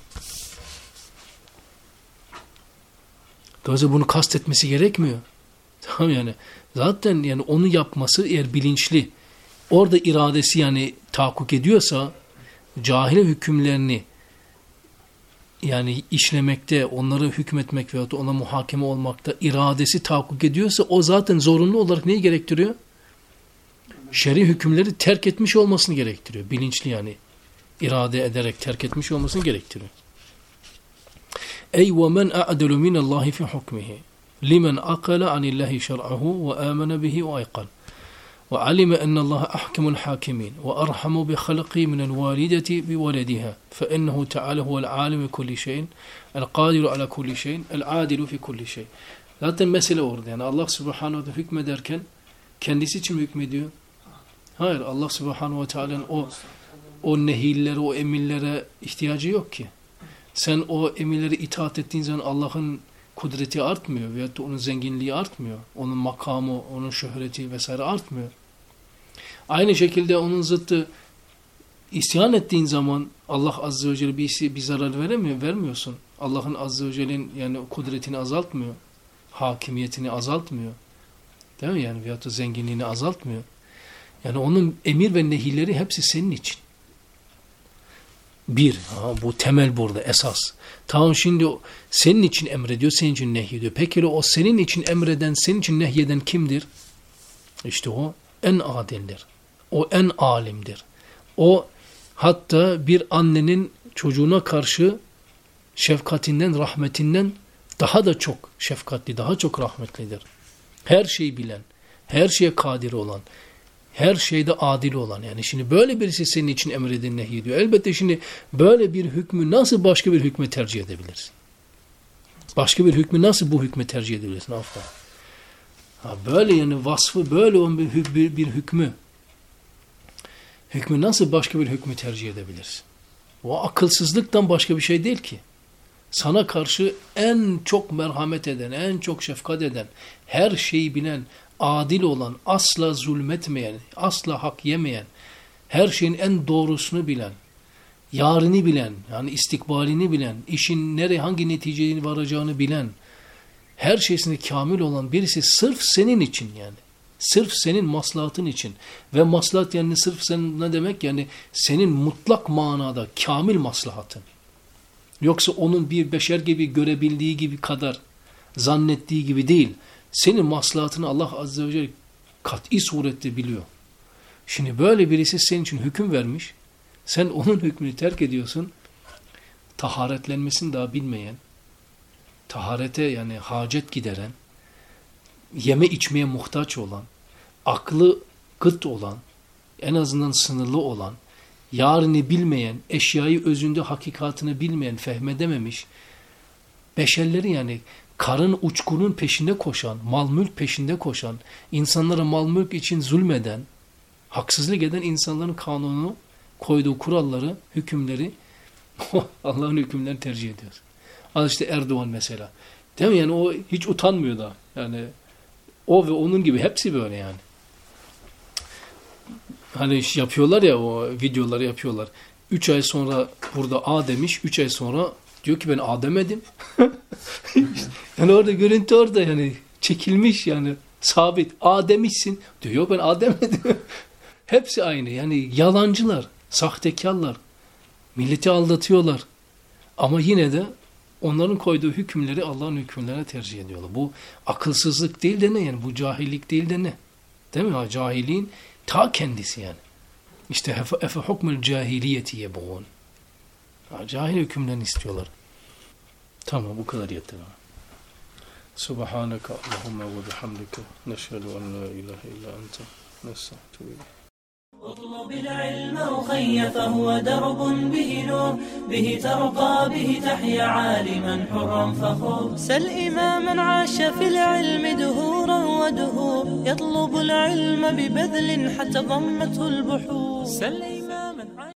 Dolayısıyla bunu kastetmesi gerekmiyor. Tamam yani. Zaten yani onu yapması eğer bilinçli, orada iradesi yani tahakkuk ediyorsa cahil hükümlerini yani işlemekte, onları hükmetmek veyahut da ona muhakeme olmakta iradesi tahakkuk ediyorsa o zaten zorunlu olarak neyi gerektiriyor? Şer'i hükümleri terk etmiş olmasını gerektiriyor. Bilinçli yani irade ederek terk etmiş olmasını gerektiriyor. Ey ve men a'delu minallahi fi hukmihi limen aqala anillahi şer'ahu ve amene bihi ve ayqan. وعلم أن الله أحكم الحاكمين وأرحم بخلقه من الوالدة بولدها فإنه تعالى هو العالم بكل شيء القادر على كل شيء العادل في كل شيء. Zaten mesele orada. Yani Allah Subhanahu ve Teala hükmederken kendisi için mi hükmediyor? Hayır. Allah Subhanahu ve Teala'nın o o nehillere, o emirlere ihtiyacı yok ki. Sen o emirlere itaat ettiğin zaman Allah'ın kudreti artmıyor veyahut da onun zenginliği artmıyor. Onun makamı, onun şöhreti vesaire artmıyor. Aynı şekilde onun zıttı isyan ettiğin zaman Allah Azze ve Celle bir, bir zarar veremiyor, vermiyorsun. Allah'ın Azze ve Celle'nin yani kudretini azaltmıyor. Hakimiyetini azaltmıyor. Değil mi yani? Veyahut da zenginliğini azaltmıyor. Yani onun emir ve nehirleri hepsi senin için. Bir, ha, bu temel burada esas. Tamam şimdi o, senin için emrediyor, senin için nehyediyor. Peki o senin için emreden, senin için nehyeden kimdir? İşte o en adildir. O en alimdir. O hatta bir annenin çocuğuna karşı şefkatinden, rahmetinden daha da çok şefkatli, daha çok rahmetlidir. Her şeyi bilen, her şeye kadir olan, her şeyde adil olan. Yani şimdi böyle birisi senin için emrediğini nehyediyor. Elbette şimdi böyle bir hükmü nasıl başka bir hükme tercih edebilirsin? Başka bir hükmü nasıl bu hükme tercih edebilirsin? Affa. Ha böyle yani vasfı böyle olan bir, bir, bir hükmü hükmü nasıl başka bir hükmü tercih edebilirsin? O akılsızlıktan başka bir şey değil ki. sana karşı en çok merhamet eden, en çok şefkat eden, her şeyi bilen, adil olan, asla zulmetmeyen, asla hak yemeyen, her şeyin en doğrusunu bilen, yarını bilen, yani istikbalini bilen, işin nereye hangi neticeye varacağını bilen, her şeysinde kamil olan birisi sırf senin için yani. Sırf senin maslahatın için. Ve maslahat yani sırf senin ne demek? Yani senin mutlak manada kamil maslahatın. Yoksa onun bir beşer gibi görebildiği gibi kadar, zannettiği gibi değil. Senin maslahatını Allah Azze ve Celle kat'i surette biliyor. Şimdi böyle birisi senin için hüküm vermiş. Sen onun hükmünü terk ediyorsun. Taharetlenmesini daha bilmeyen, taharete yani hacet gideren, yeme içmeye muhtaç olan, aklı gıt olan, en azından sınırlı olan, yarını bilmeyen, eşyayı özünde hakikatini bilmeyen, fehmedememiş, beşerleri yani karın uçkurun peşinde koşan, mal mülk peşinde koşan, insanlara mal mülk için zulmeden, haksızlık eden insanların kanunu, koyduğu kuralları, hükümleri, Allah'ın hükümlerini tercih ediyor. Al işte Erdoğan mesela. Değil mi? Yani o hiç utanmıyor da. Yani o ve onun gibi hepsi böyle yani. Hani yapıyorlar ya o videoları yapıyorlar. Üç ay sonra burada A demiş. Üç ay sonra diyor ki ben A demedim. Yani orada görüntü orada yani çekilmiş yani sabit. A demişsin. Diyor yok ben A demedim. Hepsi aynı. Yani yalancılar, sahtekarlar. Milleti aldatıyorlar. Ama yine de onların koyduğu hükümleri Allah'ın hükümlerine tercih ediyorlar. Bu akılsızlık değil de ne yani? Bu cahillik değil de ne? Değil mi? Ha, cahiliğin ta kendisi yani. İşte efe hukmül cahiliyeti yebğun. Cahil hükümlerini istiyorlar. Tamam bu kadar yeter. Subhaneke Allahümme ve bihamdike neşhedü en la ilahe illa ente nestağfiruke. اطلب العلم أخي فهو درب به نور به ترقى به تحيا عالما حرا فخور سل إماما عاش في العلم دهورا ودهور يطلب العلم ببذل حتى ضمته البحور سل إماما